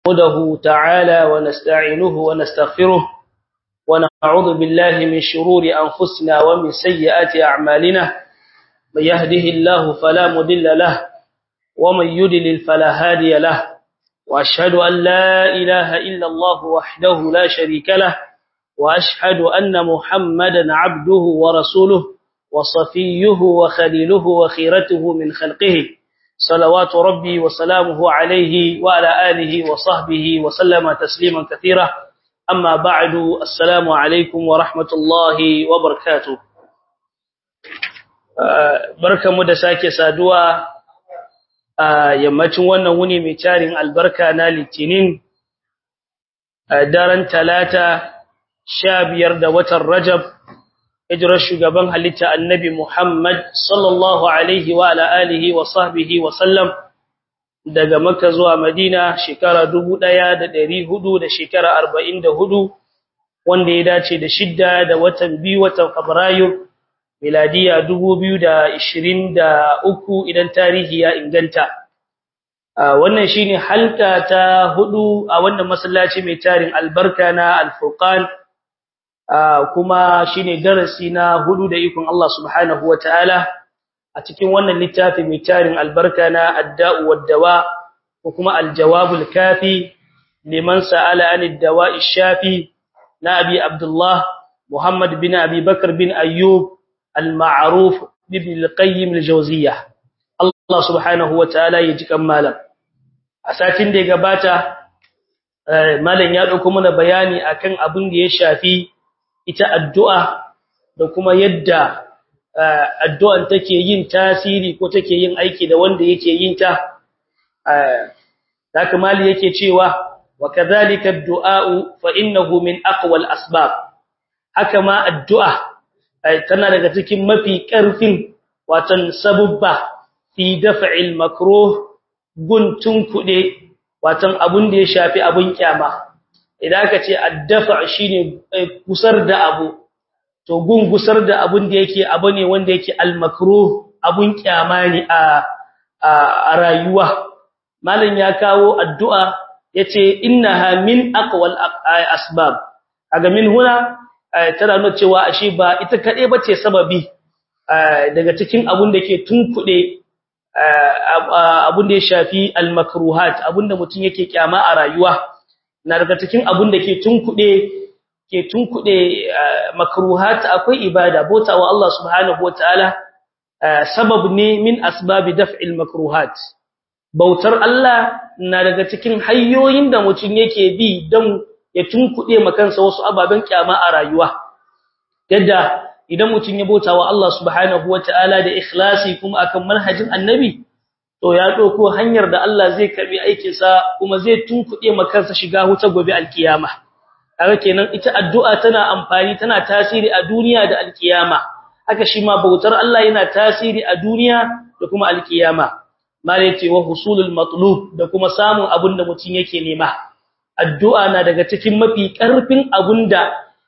نحمده تعالى ونستعينه ونستغفره ونعوذ بالله من شرور أنفسنا ومن سيئات أعمالنا من يهده الله فلا مضل له ومن يضلل فلا هادي له وأشهد أن لا إله إلا الله وحده لا شريك له وأشهد أن محمدا عبده ورسوله وصفيه وخليله وخيرته من خلقه صلوات ربي وسلامه عليه وعلى آله وصحبه وسلم تسليما كثيرا أما بعد السلام عليكم ورحمة الله وبركاته بركة مدساكي سادوا yammacin wannan wuni mai tarin albarka na litinin daren talata 15 da watan Rajab hijirar shugaban halitta annabi Muhammad sallallahu alaihi wa ala alihi wa sahbihi wa sallam daga Makka zuwa Madina shekara 1400 da shekara 44 wanda ya dace da 6 da watan 2 watan Fabrairu miladiya 2023 idan tarihi ya inganta wannan shine halka ta 4 a wannan masallaci mai tarin albarka na Al-Furqan kuma shine darasi na 4 da ikon Allah subhanahu wataala a cikin wannan littafi mai tarin albarka na Ad-Da'u wad-Dawa ko kuma Al-Jawabul Kafi liman sa'ala 'anid dawa'i shafi na Abi Abdullah Muhammad bin Abi Bakr bin Ayyub المعروف بابن القيم الجوزية الله سبحانه وتعالى يجيكم مالا asatin da ya gabata malam ya dauko mana bayani akan abin da ya shafi ita addu'a da kuma yadda addu'an take yin tasiri ko take yin aiki da wanda yake yin ta haka mali yake cewa wa kadhalika ad-du'a fa innahu min aqwa al-asbab haka ma addu'a tana daga cikin mafi ƙarfin watan sabubba fi daf'il makruh guntun kude watan abun da ya shafi abun kyama idan aka ce addafa shine kusar da abu to gun gusar da abun da yake abu ne wanda yake al makruh abun kyama ne a rayuwa malan ya kawo addu'a yace innaha min aqwal asbab aga min huna tana nuna cewa ashe ba ita kade bace sababi daga cikin abun da ke tunkude abun da ya shafi al-makruhat abun da mutun yake kyama a rayuwa na daga cikin abun da ke tunkude makruhat akwai ibada bautawa Allah subhanahu wataala sabab ne min asbabi daf'il makruhat bautar Allah na daga cikin hanyoyin da mutun yake bi dan ya tunkuɗe makansa wasu ababen kyama a rayuwa yadda idan mutum ya bauta wa Allah subhanahu wataala da ikhlasi kuma akan manhajin annabi to ya dauko hanyar da Allah zai karbi aikin sa kuma zai tunkuɗe makansa shiga wuta gobe alkiyama kaga kenan ita addu'a tana amfani tana tasiri a duniya da alkiyama haka shi ma bautar Allah yana tasiri a duniya da kuma alkiyama malai wa husulul matlub da kuma samun abin da mutum yake nema addu'a na daga cikin mafi ƙarfin abunda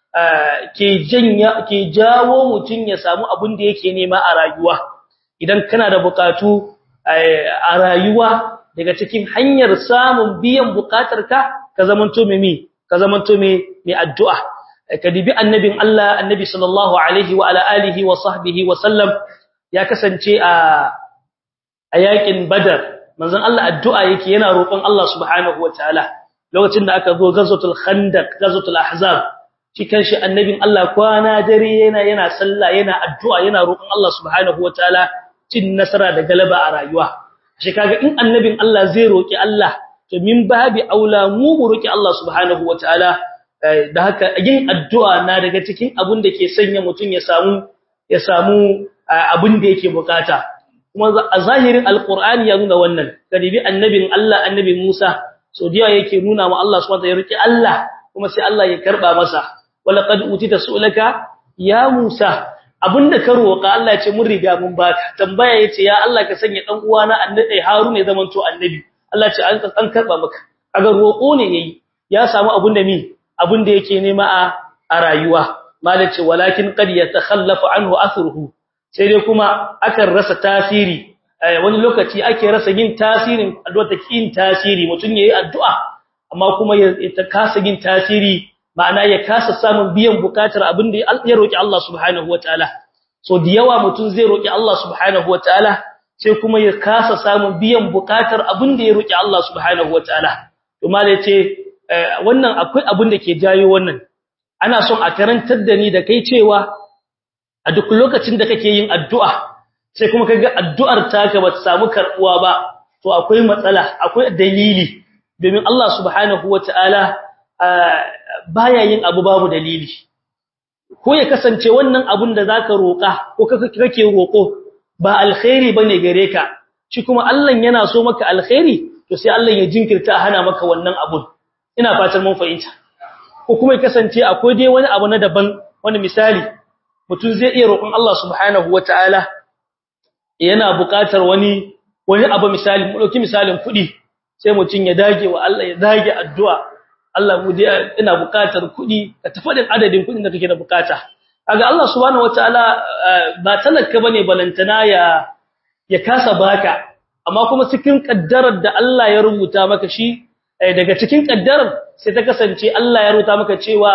ke jawo mutun ya samu abun da yake nema a rayuwa idan kana da bukatu a rayuwa daga cikin hanyar samun biyan bukatarka ka zamanto mai addu'a ka dibi annabin Allah annabi sallallahu alaihi wa ala alihi wa sahbihi wa sallam ya kasance a yakin badar manzon Allah addu'a yake yana roƙon Allah subhanahu wataala lokacin da aka zo gazatul khandaq gazatul ahzab shi kanshi annabin Allah kwana dare yana sallah yana addu'a yana roƙon Allah subhanahu wataala cin nasara da galaba a rayuwa shi kaga in annabin Allah zai roki Allah to min babi aula mu roki Allah subhanahu wataala da haka yin addu'a na daga cikin abun da ke sanya mutun ya samu abun da yake bukata kuma a zahirin alqur'ani ya nuna wannan kadibi annabin Allah annabi Musa so diya yake nuna ma Allah subhanahu wa ta'ala ya riki Allah kuma sai Allah ya karba masa walaqad utita su'laka ya Musa abinda ka roka Allah ya ce mun riga mun baka tambaya yace ya Allah ka sanya dan uwana annabi Harun ya zamanto annabi Allah ya ce an karba maka kaga roko ne yayi ya samu abinda yake nema a rayuwa malace walakin qad yatakhallafu anhu athruhu sai dai kuma akan rasa tasiri wani lokaci ake rasa yin tasirin addu'a take yin tasiri mutun yayi addu'a amma kuma ya kasa yin tasiri ma'ana ya kasa samun biyan bukatar abin da ya roki Allah subhanahu wataala so da yawa mutum zai roki Allah subhanahu wataala sai kuma ya kasa samun biyan bukatar abin da ya roki Allah subhanahu wataala to malai ce wannan akwai abin da ke jayo wannan ana son a karantar da ni da kai cewa a duk lokacin da kake yin addu'a sai kuma kaga addu'ar taka ba ta samu karbuwa ba to akwai matsala akwai dalili domin Allah subhanahu wataala baya yin abu babu dalili ko ya kasance wannan abun da zaka roka ko kake roko ba alkhairi bane gare ka shi kuma Allah yana so maka alkhairi to sai Allah ya jinkirta hana maka wannan abun ina fatan mun fahimta ko kuma ya kasance akwai dai wani abu na daban wani misali mutum zai iya roƙon Allah subhanahu wataala yana buƙatar wani abu misali mu dauki misalin kuɗi sai mutum ya dage wa Allah ya dage addu'a Allah mu dai ina buƙatar kuɗi ka tafadin adadin kuɗin da kake da buƙata kaga Allah subhanahu wataala ba talaka bane balantana ya kasa baka amma kuma cikin kaddarar da Allah ya rubuta maka shi daga cikin kaddarar sai ta kasance Allah ya rubuta maka cewa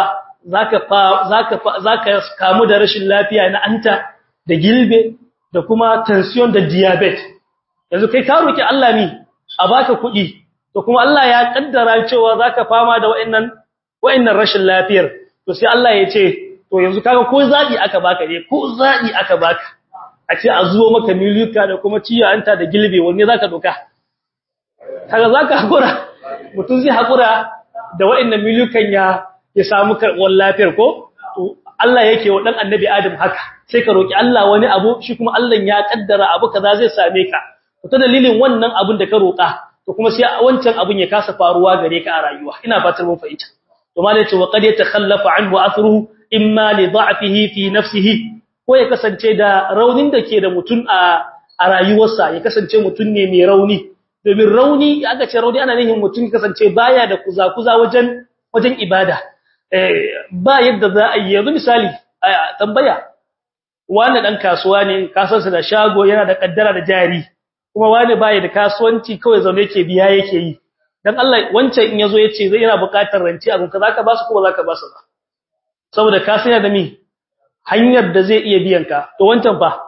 zaka kamu da rashin lafiya na anta da gilbe da kuma tension da diabetes yanzu kai ka roki Allah ne a baka kuɗi to kuma Allah ya kaddara cewa zaka fama da wa'annan rashin lafiyar to sai Allah ya ce to yanzu kaga ko zabi aka baka ne ko zabi aka baka a ce a zuwa maka miliyuka da kuma ciya anta da gilbe wanne zaka doka kaga zaka hakura mutun zai hakura da wa'annan miliyukan ya samu karɓar lafiyar ko to Allah yake wa dan annabi Adam haka sai ka roki Allah wani abu shi kuma Allah ya kaddara abu kaza zai same ka to ta dalilin wannan abun da ka roka to kuma sai wancan abun ya kasa faruwa gare ka a rayuwa ina fatar mun fahimta to malai ce wa qad yatakhallafu anhu athruhu imma li dha'fihi fi nafsihi ko ya kasance da raunin da ke da mutun a rayuwarsa ya kasance mutun ne mai rauni domin rauni aka ce rauni ana nihin mutun kasance baya da kuza wajen ibada ba yadda za a yi yanzu misali tambaya wani dan kasuwa ne kasansa da shago yana da kaddara da jari kuma wani baya da kasuwanci kawai zaune yake biya yake yi dan Allah wancan in yazo yace zai yana buƙatar rance abun ka zaka basu ko ba zaka basu ba saboda ka sanya da mi hanyar da zai iya biyan ka to wancan fa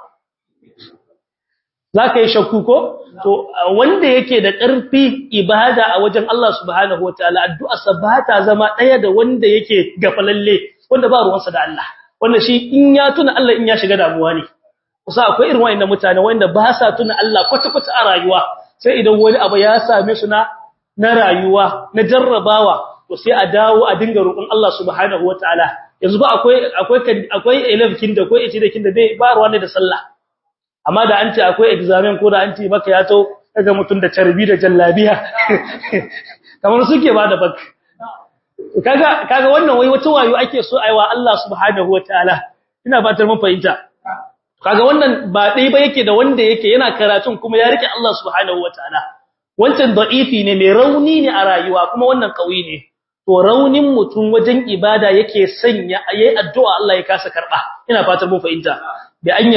zaka yi shakku ko to wanda yake da ƙarfi ibada a wajen Allah subhanahu wataala addu'a sabata zama daya da wanda yake gafalalle wanda ba ruwansa da Allah wanda shi in ya tuna Allah in ya shiga damuwa ne kusa akwai irin wayannan mutane wanda ba sa tuna Allah kwata-kwata a rayuwa sai idan wani abu ya same su na rayuwa na jarrabawa to sai a dawo a dinga roƙon Allah subhanahu wataala yanzu ba akwai elefkin da akwai itidakin da bai ba ruwa ne da sallah amma da an ce akwai examen ko da an ce maka ya to daga mutun da carbi da jallabiya kamar suke ba da bak kaga wannan wai wata wayo ake so aiwa Allah subhanahu wataala ina fatar mun fahimta kaga wannan ba dai ba yake da wanda yake yana karatun kuma ya rike Allah subhanahu wataala wancan da'ifi ne mai rauni ne a rayuwa kuma wannan kauyi ne to raunin mutum wajen ibada yake sanya yayi addu'a Allah ya kasa karba ina fatar mun fahimta bi an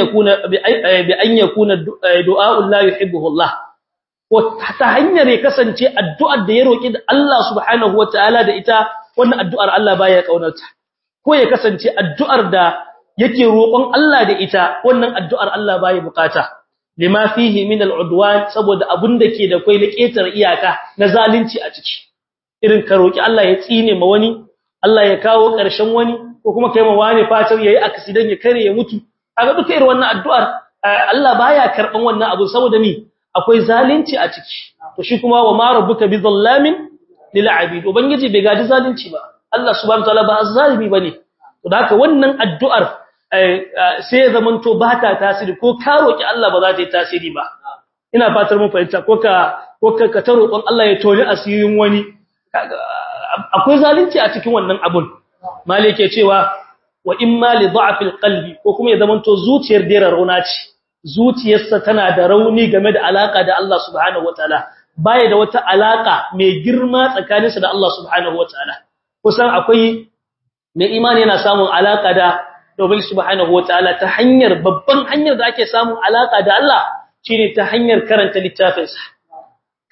yakuna du'a'u la yuhibbuhu Allah ko ta hanyar ya kasance addu'ar da ya roki Allah subhanahu wataala da ita wannan addu'ar Allah baya kaunarta ko ya kasance addu'ar da yake roƙon Allah da ita wannan addu'ar Allah baya bukata lima fihi min al'udwan saboda abun da ke da kai liƙetar iyaka na zalunci a ciki irin ka roki Allah ya tsine ma wani Allah ya kawo ƙarshen wani ko kuma kai ma wani fatar yayi accident ya kare ya mutu kaga duka irin wannan addu'ar Allah baya karban wannan abu saboda mi akwai zalunci a ciki to shi kuma wa ma rabbuka bizallamin lil abid ubangiji bai gaji zalunci ba Allah subhanahu wataala ba zalimi bane to da haka wannan addu'ar sai ya zamanto ba ta tasiri ko ka roki Allah ba za ta yi tasiri ba ina fatar mun fahimta ko ka ta roƙon Allah ya toni asirin wani akwai zalunci a cikin wannan abun malike cewa wa imma li dha'fil qalbi ko kuma ya zamanto zuciyar dera rauna ce zuciyarsa tana da rauni game da alaka da Allah subhanahu wataala baya da wata alaka mai girma tsakaninsa da Allah subhanahu wataala kusan akwai mai imani yana samun alaka da Ubangiji subhanahu wataala ta hanyar babban hanyar da ake samun alaka da Allah shine ta hanyar karanta littafinsa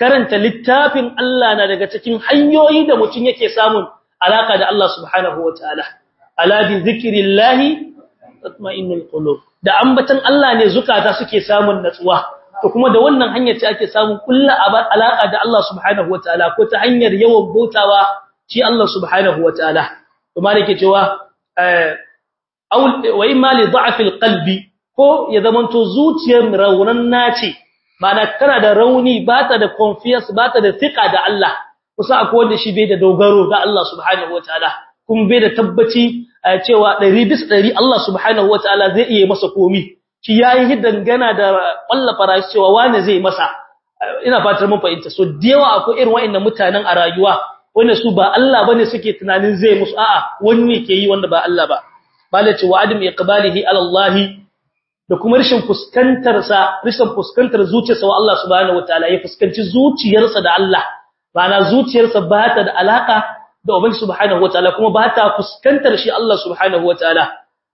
karanta littafin Allah na daga cikin hanyoyi da mutum yake samun alaka da Allah subhanahu wataala ala bi zikrillahi tatma'innul qulub da ambatan Allah ne zukata suke samun natsuwa to kuma da wannan hanyar ce ake samun kullu alaka da Allah subhanahu wataala ko ta hanyar yawan bautawa shi Allah subhanahu wataala to malike cewa aw wa imma li dha'fil qalbi ko ya zamanto zuciyar raunan nace mana kana da rauni bata da confidence bata da thiqa da Allah kusa akwai wanda shi bai da dogaro ga Allah subhanahu wataala kuma bai da tabbaci cewa 100% Allah subhanahu wataala zai iya masa komi shi yayi dangana da Allah farashi cewa wani zai masa ina fatar mun fahimta so dewa akwai irin wa'annan mutanen a rayuwa wanda su ba Allah bane suke tunanin zai musu a'a wani ke yi wanda ba Allah ba balace wa adam iqbalihi ala Allah da kuma rashin fuskantar zuciyarsa wa Allah subhanahu wataala ya fuskanci zuciyarsa da Allah bana zuciyarsa ba ta da alaka da ubangi subhanahu wataala kuma ba ta fuskantar shi Allah subhanahu wataala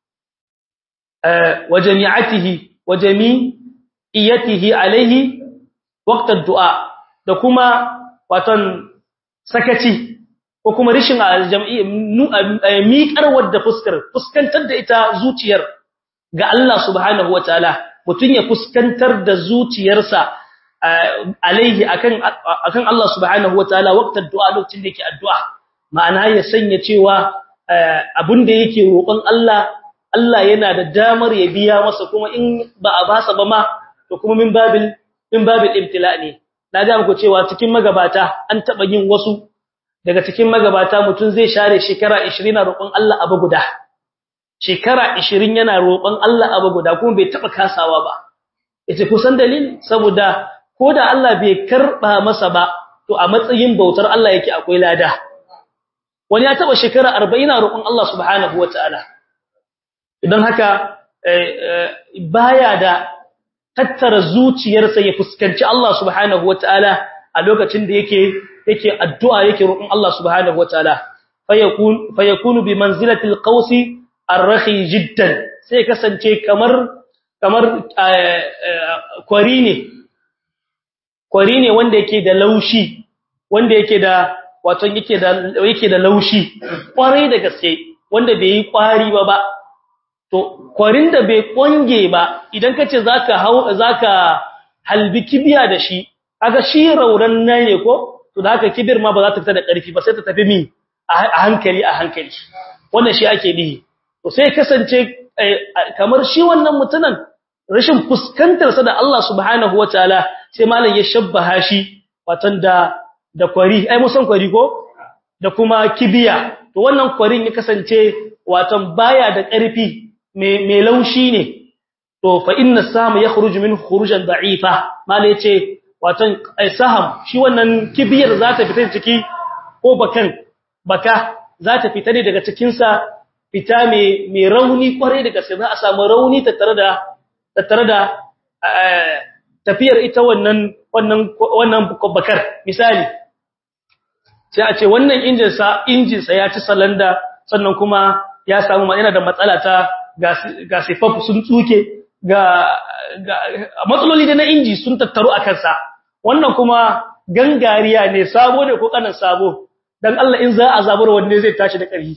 wa jami'atihi wa jami'iyatihi alaihi waqt ad-du'a da kuma watan sakaci ko kuma rishin jam'i miƙarwar da fuskantar da ita zuciyar ga Allah subhanahu wataala mutun ya fuskantar da zuciyarsa alaihi akan Allah subhanahu wataala waqtar du'a lokacin da yake addu'a ma'ana ya sanya cewa abinda yake roƙon Allah yana da damar ya biya masa kuma in ba a basa ba ma to kuma min babil ibtila ne na ga muku cewa cikin magabata an taba yin wasu daga cikin magabata mutun zai share shekara 20 na roƙon Allah abu guda shekara 20 yana roƙon Allah abu guda kuma bai taba kasawa ba yace kusan dalili saboda koda Allah bai karba masa ba to a matsayin bautar Allah yake akwai lada wani ya taba shekara 40 na roƙon Allah subhanahu wataala idan haka baya da tattara zuciyarsa ya fuskanci Allah subhanahu wataala a lokacin da yake addu'a yake roƙon Allah subhanahu wataala fayakunu bi manzilatil qawsi arrakhi jiddan sai kasance kamar kwari ne wanda yake da laushi wanda yake da wato yake da laushi kwarai da gaske wanda bai yi kwari ba to kwarin da bai konge ba idan kace zaka halbi kibiya da shi kaga shi rauran nan ne ko to da haka kibir ma ba za ta fita da ƙarfi ba sai ta tafi mi a hankali wannan shi ake nihi to sai kasance kamar shi wannan mutunan rashin fuskantar sa da Allah subhanahu wataala sai malam ya shabbaha shi watan da kwari ai musan kwari ko da kuma kibiya to wannan kwarin ya kasance watan baya da ƙarfi mai laushi ne to fa inna sahama yakhruju minhu khurujan da'ifa malam yace watan saham shi wannan kibiyar za ta fita ciki ko baka za ta fita ne daga cikin sa fita mai rauni kwarai daga sai za a samu rauni tattare da tafiyar ita wannan bakar misali sai a ce wannan injin sa ya ci salanda sannan kuma ya samu yana da matsala ta ga sifafu sun tsuke ga matsaloli da na inji sun tattaru a kansa wannan kuma gangariya ne sabo ne ko kanan sabo dan Allah in za a zabura wanne zai tashi da ƙarfi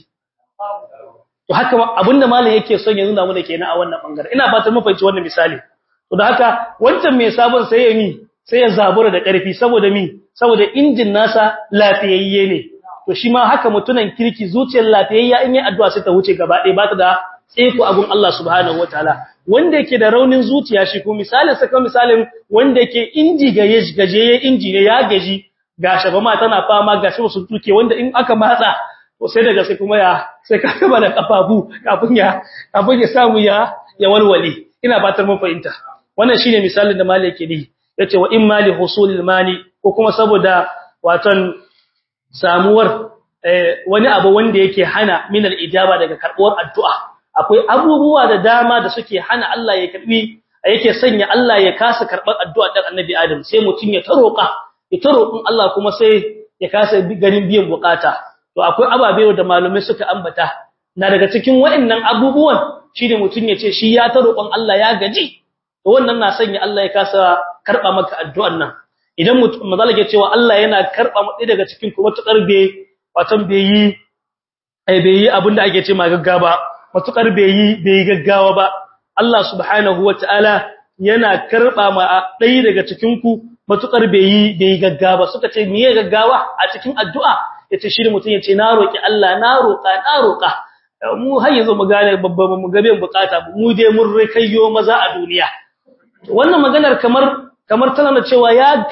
to haka abinda malam yake son ya nuna mana kenan a wannan bangare ina fatan mu fahimci wannan misali to da haka wancan mai sabon sai ya zabura da ƙarfi saboda injin nasa lafiyayye ne to shi ma haka mutunan kirki zuciyar lafiyayya in yi addu'a sai ta wuce gaba ɗaya ba ta da tsefu abun Allah subhanahu wataala wanda yake da raunin zuciya shi ko misalin wanda yake inji gaje inji ne ya gaji gashi ba ma tana fama gashi su tuke wanda in aka matsa to sai daga sai kuma sai ka kaba da kafafu kafin ya samu ya walwale ina fatar mun fahimta wannan shine misalin da mali yake yi yace wa in mali husulil mani ko kuma saboda watan samuwar wani abu wanda yake hana min al-ijaba daga karbuwar addu'a akwai abubuwa da dama da suke hana Allah ya karbi yake sanya Allah ya kasa karbar addu'a dan annabi Adam sai mutun ya taroka Allah kuma sai ya kasa ganin biyan bukata to akwai ababe da malumai suka ambata na daga cikin waɗannan abubuwan shine mutun ya ce shi ya tarokon Allah ya gaji to wannan na sanya Allah ya kasa karba maka addu'an nan idan mutum mazala ke cewa Allah yana karba mu daga cikin ku matukar bai yi abinda ake ce ma gaggawa matukar bai yi gaggawa ba Allah subhanahu wataala yana karba ma dai daga cikin ku matukar bai yi gaggawa suka ce miye gaggawa a cikin addu'a yace shi mutum yace na roki Allah na roka mu har yanzu mu gane babban mu gabe bukata mu dai mun rikayyo maza a duniya wannan maganar kamar tana da cewa ya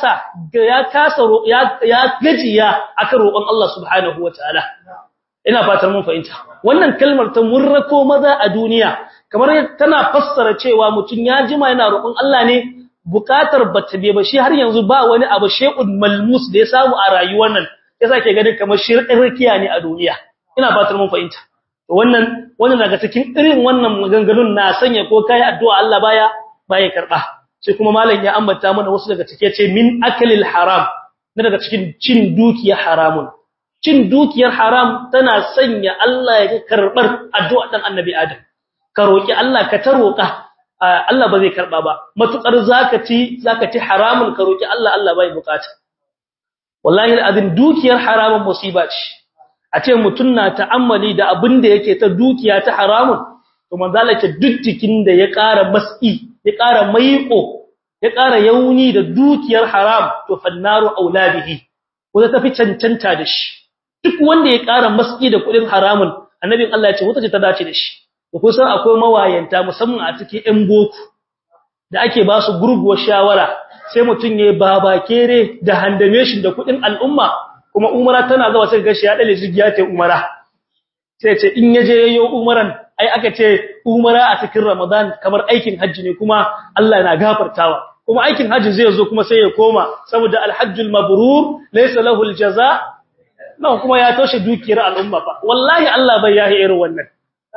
gajiya akan roƙon Allah subhanahu wataala ina fatar mun fahimta wannan kalmar ta murrako maza a duniya kamar tana fassara cewa mutun ya jima yana roƙon Allah ne bukatar bata be ba shi har yanzu ba wani abu shay'un malmus da ya samu a rayuwar nan yasa ke ganin kamar shirkin rikiya ne a duniya ina fatar mun fahimta wannan daga cikin irin wannan maganganun na sanya ko kai addu'a Allah baya karba sai kuma malam ya ambata mana wasu daga cike ce min akalil haram na daga cikin cin dukiyar haramun cin dukiyar haram tana sanya Allah ya karbar addu'a dan annabi Adam ka roki Allah ka ta roka Allah ba zai karba ba matukar zaka ci haramun ka roki Allah bai bukata wallahi alazim dukiyar haramun musiba ce a ce mutun na ta'ammali da abin da yake ta dukiya ta haramun to manzalake duk jikin da ya ƙara mas'i ya ƙara maiƙo ya ƙara yauni da dukiyar haram to fannaru aulabihi wanda tafi cancanta da shi duk wanda ya ƙara mas'i da kudin haramun annabin Allah ya ce wata ce ta dace da shi to kusan akwai mawayanta musamman a cikin ɗan boko da ake ba su gurguwar shawara sai mutun yayi babakere da handame shi da kudin al'umma kuma umara tana zuwa sai gashi ya dale jigiya ta umara sai ce in yaje yayyo umaran ai aka ce umara a cikin Ramadan kamar aikin haji ne kuma Allah na gafartawa kuma aikin haji zai zo kuma sai ya koma saboda alhajjul mabrur laysa lahu aljaza nan kuma ya toshe dukiyar al'umma fa wallahi Allah bai yahi irin wannan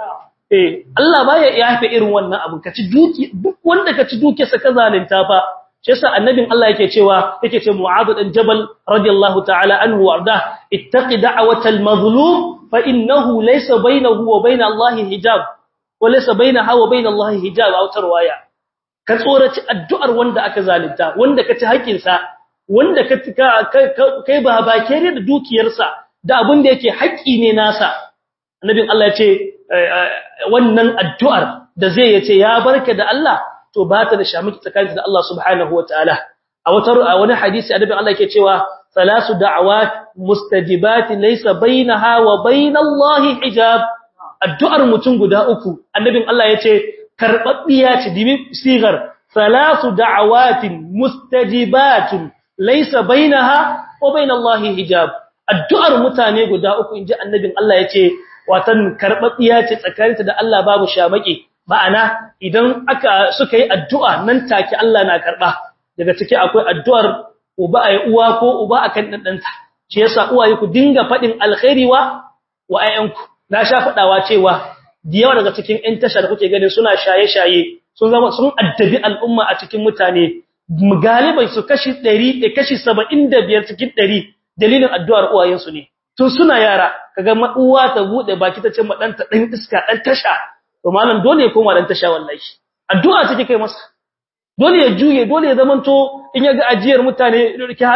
Allah bai yahi irin wannan abu kaci duki duk wanda kaci dukiyarsa ka zalunta fa shi yasa annabin Allah yake ce Mu'adh bin Jabal radiyallahu ta'ala anhu warda ittaqi da'watal mazlum fa innahu laysa bainahu wa bain Allah hijab wa laysa bainaha wa bain Allah hijab aw tarwaya ka tsoraci addu'ar wanda aka zalunta wanda kaci haƙin sa wanda kai ba bakere da dukiyarsa da abin da yake haƙi ne nasa annabin Allah yace wannan addu'ar da zai yace ya barka da Allah to ba ta da shamiki tsakanin da Allah subhanahu wataala a wani hadisi annabi Allah yake cewa salasu da'awat mustajibat laysa bainaha wa bainallahi hijab addu'ar mutum guda uku annabin Allah yace karbabbiya ce dibi sigar salasu da'awatin mustajibatun laysa bainaha wa bainallahi hijab addu'ar mutane guda uku inji annabin Allah yace watan karbabbiya ce tsakaninta da Allah babu shamaki ma'ana idan suka yi addu'a nan take Allah na karba daga ciki akwai addu'ar uba ai uwa ko uba akan dandanta shi yasa uwaye ku dinga fadin alkhairi wa ayyanku na sha fadawa cewa diyawa daga cikin ƴan tashar kuke ganin suna shaye-shaye sun addabi al'umma a cikin mutane galibai su kashi 100 kashi 75 cikin 100 dalilin addu'ar uwayensu ne tun suna yara kaga uwa ta bude baki ta ce ma danta dan iska dan tasha to malam dole ya koma dan tasha wallahi addu'a take kai masa dole ya juye dole ya zamanto in yaga ajiyar mutane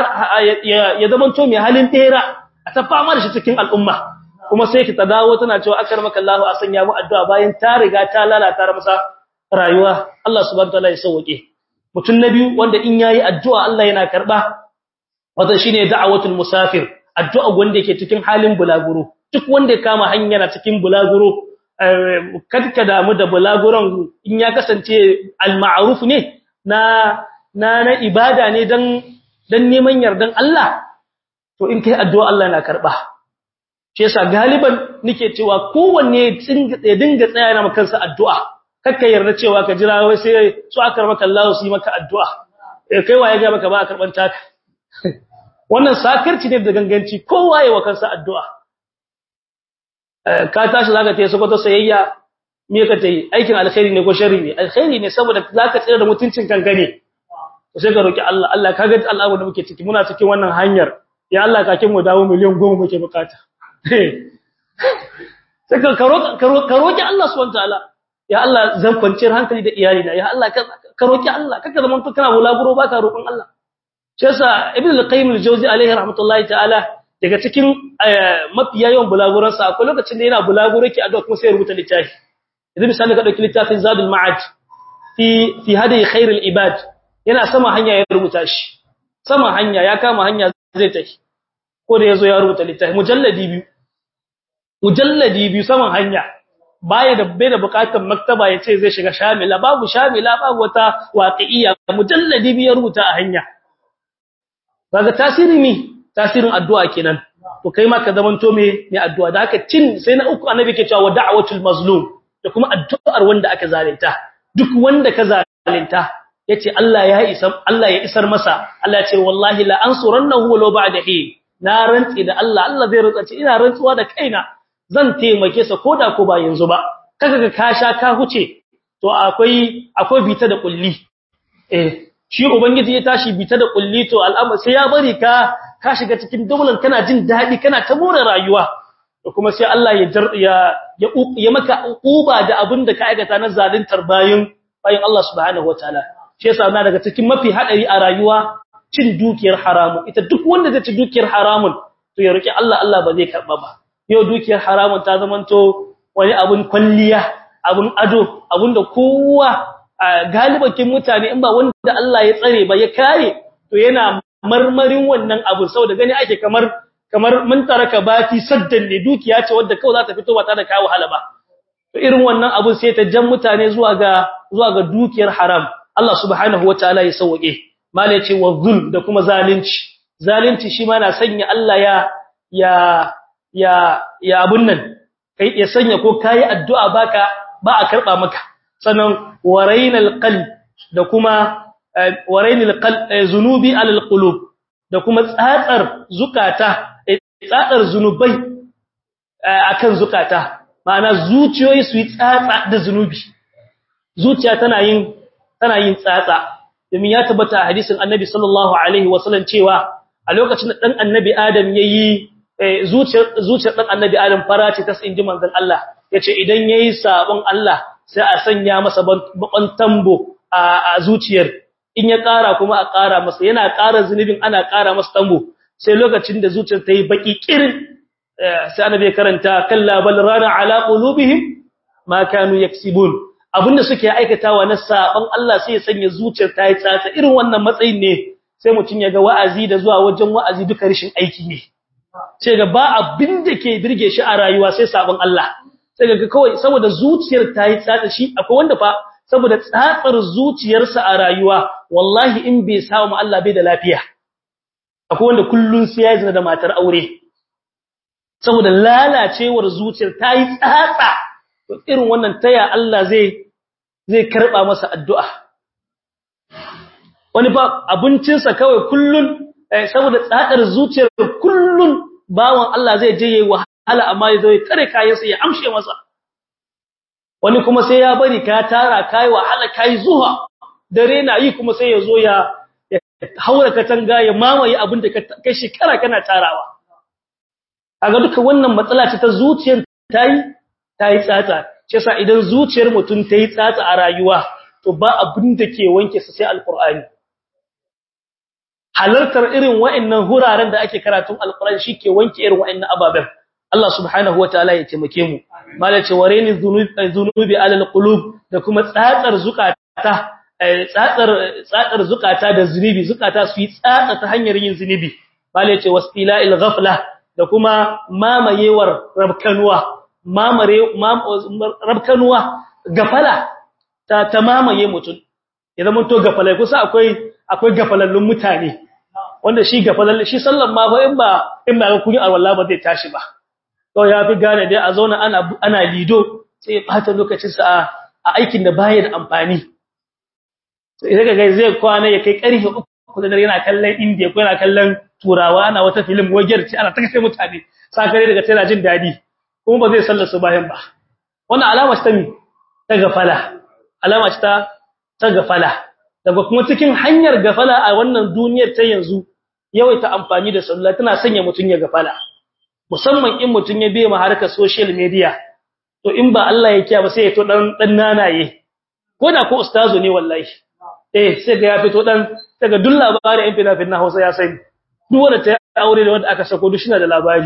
ya zamanto mai halin tera a ta fama da shi cikin al'umma kuma sai ki tadawo tana cewa akarmaka Allah a sanya mu addu'a bayan ta riga ta lalata masa rayuwa Allah subhanahu wataala ya sauke mutun nabi wanda in yayi addu'a Allah yana karba wato shine da'awatul musafir addu'a wanda yake cikin halin bulaguro duk wanda ya kama hanya na cikin bulaguro kadka damu da bulaguron in ya kasance al-ma'ruf ne na ibada ne dan neman yardan Allah to in kai addu'a Allah na karba shi yasa galiban nake cewa kowanne ya dinga tsaya na kansa addu'a kakka yarda cewa ka jira wai sai su aka maka Allah su yi maka addu'a kai waye ga maka ba a karban taka wannan sakarci ne da ganganci kowa yayi wa kansa addu'a ka tashi zaka tayi sokoto sayayya me ka tayi aikin alkhairi ne ko sharri ne alkhairi ne saboda zaka tsira da mutuncin kanka ne to sai ka roki Allah kaga Allah da muke ciki muna cikin wannan hanyar ya Allah kakin mu dawo miliyan 10 muke bukata sai ka roki Allah subhanahu wataala ya Allah zan kwanciyar hankali da iyalina ya Allah ka roki Allah kaka zaman to kana bulaguro baka roƙon Allah shi yasa ibn al-qayyim al-jawzi alaihi rahmatullahi ta'ala daga cikin mafiya yawan bulaguransa akwai lokacin da yana bulaguro yake addu'a kuma sai ya rubuta littafi idan misali ka dauki littafin zadul ma'ad fi hadi khairul ibad yana sama hanya ya rubuta shi sama hanya ya kama hanya zai tafi ko da yazo ya rubuta littafi mujalladi biyu saman hanya bai da bukatar maktaba yace zai shiga shamila babu wata waqi'iyya mujalladi biyu ya rubuta a hanya kaga tasirin addu'a kenan to kai ma ka zamanto me addu'a da haka sai na uku annabi ke cewa da'watul mazlum da kuma addu'ar wanda aka zalunta duk wanda ka zalunta yace Allah ya isar masa Allah ya ce wallahi la ansurannahu walau ba'da hin na rantsi da Allah zai rantsa ina rantsuwa da kaina zan taimake sa koda ko ba yanzu ba kaga ka sha ka huce to akwai bita da kulli shi ubangiji ya tashi bita da kulli to al'amari sai ya bari ka shiga cikin daular kana jin dadi kana ta more rayuwa to kuma sai Allah ya maka uba da abin da ka aikata na zaluntar bayin Allah subhanahu wataala shi yasa na daga cikin mafi hadari a rayuwa cin dukiyar haramun ita duk wanda zai ci dukiyar haramun to ya roki Allah ba zai karba ba yau dukiyar haramun ta zamanto wani abun kwalliya abun ado abun da kowa galibakin mutane in ba wanda Allah ya tsare ba ya kare to yana marmarin wannan abu saboda gani ake kamar mun taraka bati saddan ne dukiya ce wanda kawai za ta fito ba ta da kawo hala ba to irin wannan abu sai ta jan mutane zuwa ga dukiyar haram Allah subhanahu wataala ya sauke mala yace wa zulm da kuma zalunci shi ma na sanya Allah ya abun nan kai ya sanya ko kai addu'a ba a karba maka sannan warainal qalb da kuma warainal qalb zunubi alal qulub da kuma tsatsar zunubai akan zukata ma'ana zuciyoyi su yi tsatsa da zunubi zuciya tana yin tsatsa domin ya tabbata a hadisin annabi sallallahu alaihi wasallam cewa a lokacin da dan annabi adam yayi zuciyar dan annabi adam fara ce ta inji manzon Allah yace idan yayi sabon Allah sai a sanya masa bakon tambo a zuciyar in ya ƙara kuma a ƙara masa yana ƙara zunubin ana ƙara masa tambo sai lokacin da zuciyar ta yi baki kirin sai annabi karanta kalla bal rana ala qulubihim ma kanu yaksibun abinda suke aikatawa na sabon Allah sai ya sanya zuciyar ta yi tsatsa irin wannan matsayin ne sai mutun ya ga wa'azi da zuwa wajen wa'azi duka rishin aiki ne sai ga ba abin da ke birge shi a rayuwa sai sabon Allah sai ga kawai saboda zuciyar ta yi tsatsa shi akwai wanda fa saboda tsatsar zuciyarsa a rayuwa wallahi in bai samu Allah bai da lafiya akwai wanda kullun sai ya zina da matar aure saboda lalacewar zuciyar ta yi tsatsa to irin wannan taya Allah zai karba masa addu'a wani ba abincinsa kawai kullun saboda tsatsar zuciyar kullun bawan Allah zai je yayi wahala amma ya zo ya tare kayansa ya amshe masa wani kuma sai ya bari ka tara kai wahala kai zuwa dare na yi kuma sai ya zo ya haura katanga ya mamaye abin da kai shekara kana tarawa kaga duka wannan matsala ce ta zuciyar tayi tsatsa ce sa idan zuciyar mutum tayi tsatsa a rayuwa to ba abin da ke wanke sa sai alqur'ani halartar irin wa'annan huraren da ake karatun alqur'ani shike wanke irin wa'annan ababen Allah subhanahu wataala ya taimake mu malace wareni zunubi alal qulub da kuma tsatsar zukata tsatsar zukata da zunubi zukata su yi tsatsa ta hanyar yin zunubi malace wastila'il ghafla da kuma mamayewar rabkanuwa gafala ta mamaye mutum ya zama to gafalai kusa akwai gafalallun mutane wanda shi gafalalle shi sallan ma fa in ba kun yi alwala ba zai tashi ba to ya fi gane dai a zauna ana lido sai ya bata lokacin sa a aikin da baya da amfani sai daga ga zai kwana ya kai karfe 3 da yana kallon India ko yana kallon Turawa ana wata film wajerci ana take mutane sakare daga tana jin dadi kuma ba zai sallar su bayan ba wannan alama ce ta mi ta gafala alama ce ta gafala daga kuma cikin hanyar gafala a wannan duniyar ta yanzu yawaita amfani da sallah tana sanya mutun ya gafala musamman in mutun ya biye ma harkar social media to in ba Allah ya kiya ba sai ya to dan nanaye ko da ko ustazo ne wallahi sai ga ya fito dan daga duk labarin yan fina-finan na Hausa ya sani duk wanda ta aure da wanda aka sako duk shina da labari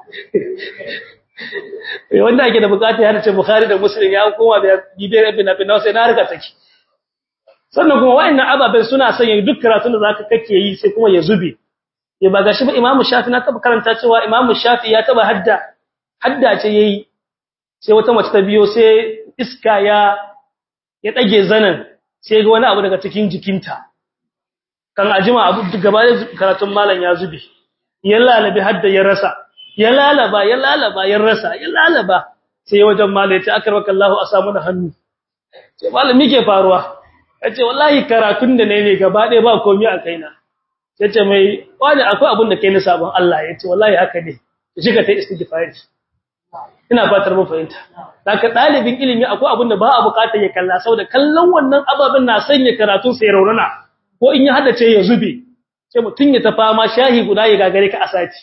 wanda ake da bukata ya ce Bukhari da Muslim ya koma da bibiyar fina-finan sai na harka take sannan kuma wa'annan ababen suna sanya duk karatun da zaka kake yi sai kuma ya zube ya ba gashi ba Imam Shafi na taba karanta cewa Imam Shafi ya taba hadda ce yayi sai wata mace ta biyo sai iska ya dage zanan sai ga wani abu daga cikin jikinta kan ajima abu gaba da karatun malam ya zube ya lalabe hadda ya rasa ya lalaba ya rasa ya lalaba sai wajen malam ya ce akarwaka Allah a samu da hannu sai malam mike faruwa yace wallahi karatun da ne gaba ɗaya ba komai a kaina yace mai wani akwai abin da kai ni sabon Allah yace wallahi haka ne shiga ta istighfar ina fatar mun fahimta zaka dalibin ilimi akwai abin da ba a bukatar ya kalla saboda kallon wannan ababen na sanya karatun sai raunana ko in ya haddace ya zube sai mutun ya tafa ma shahi guda ya gagare ka asati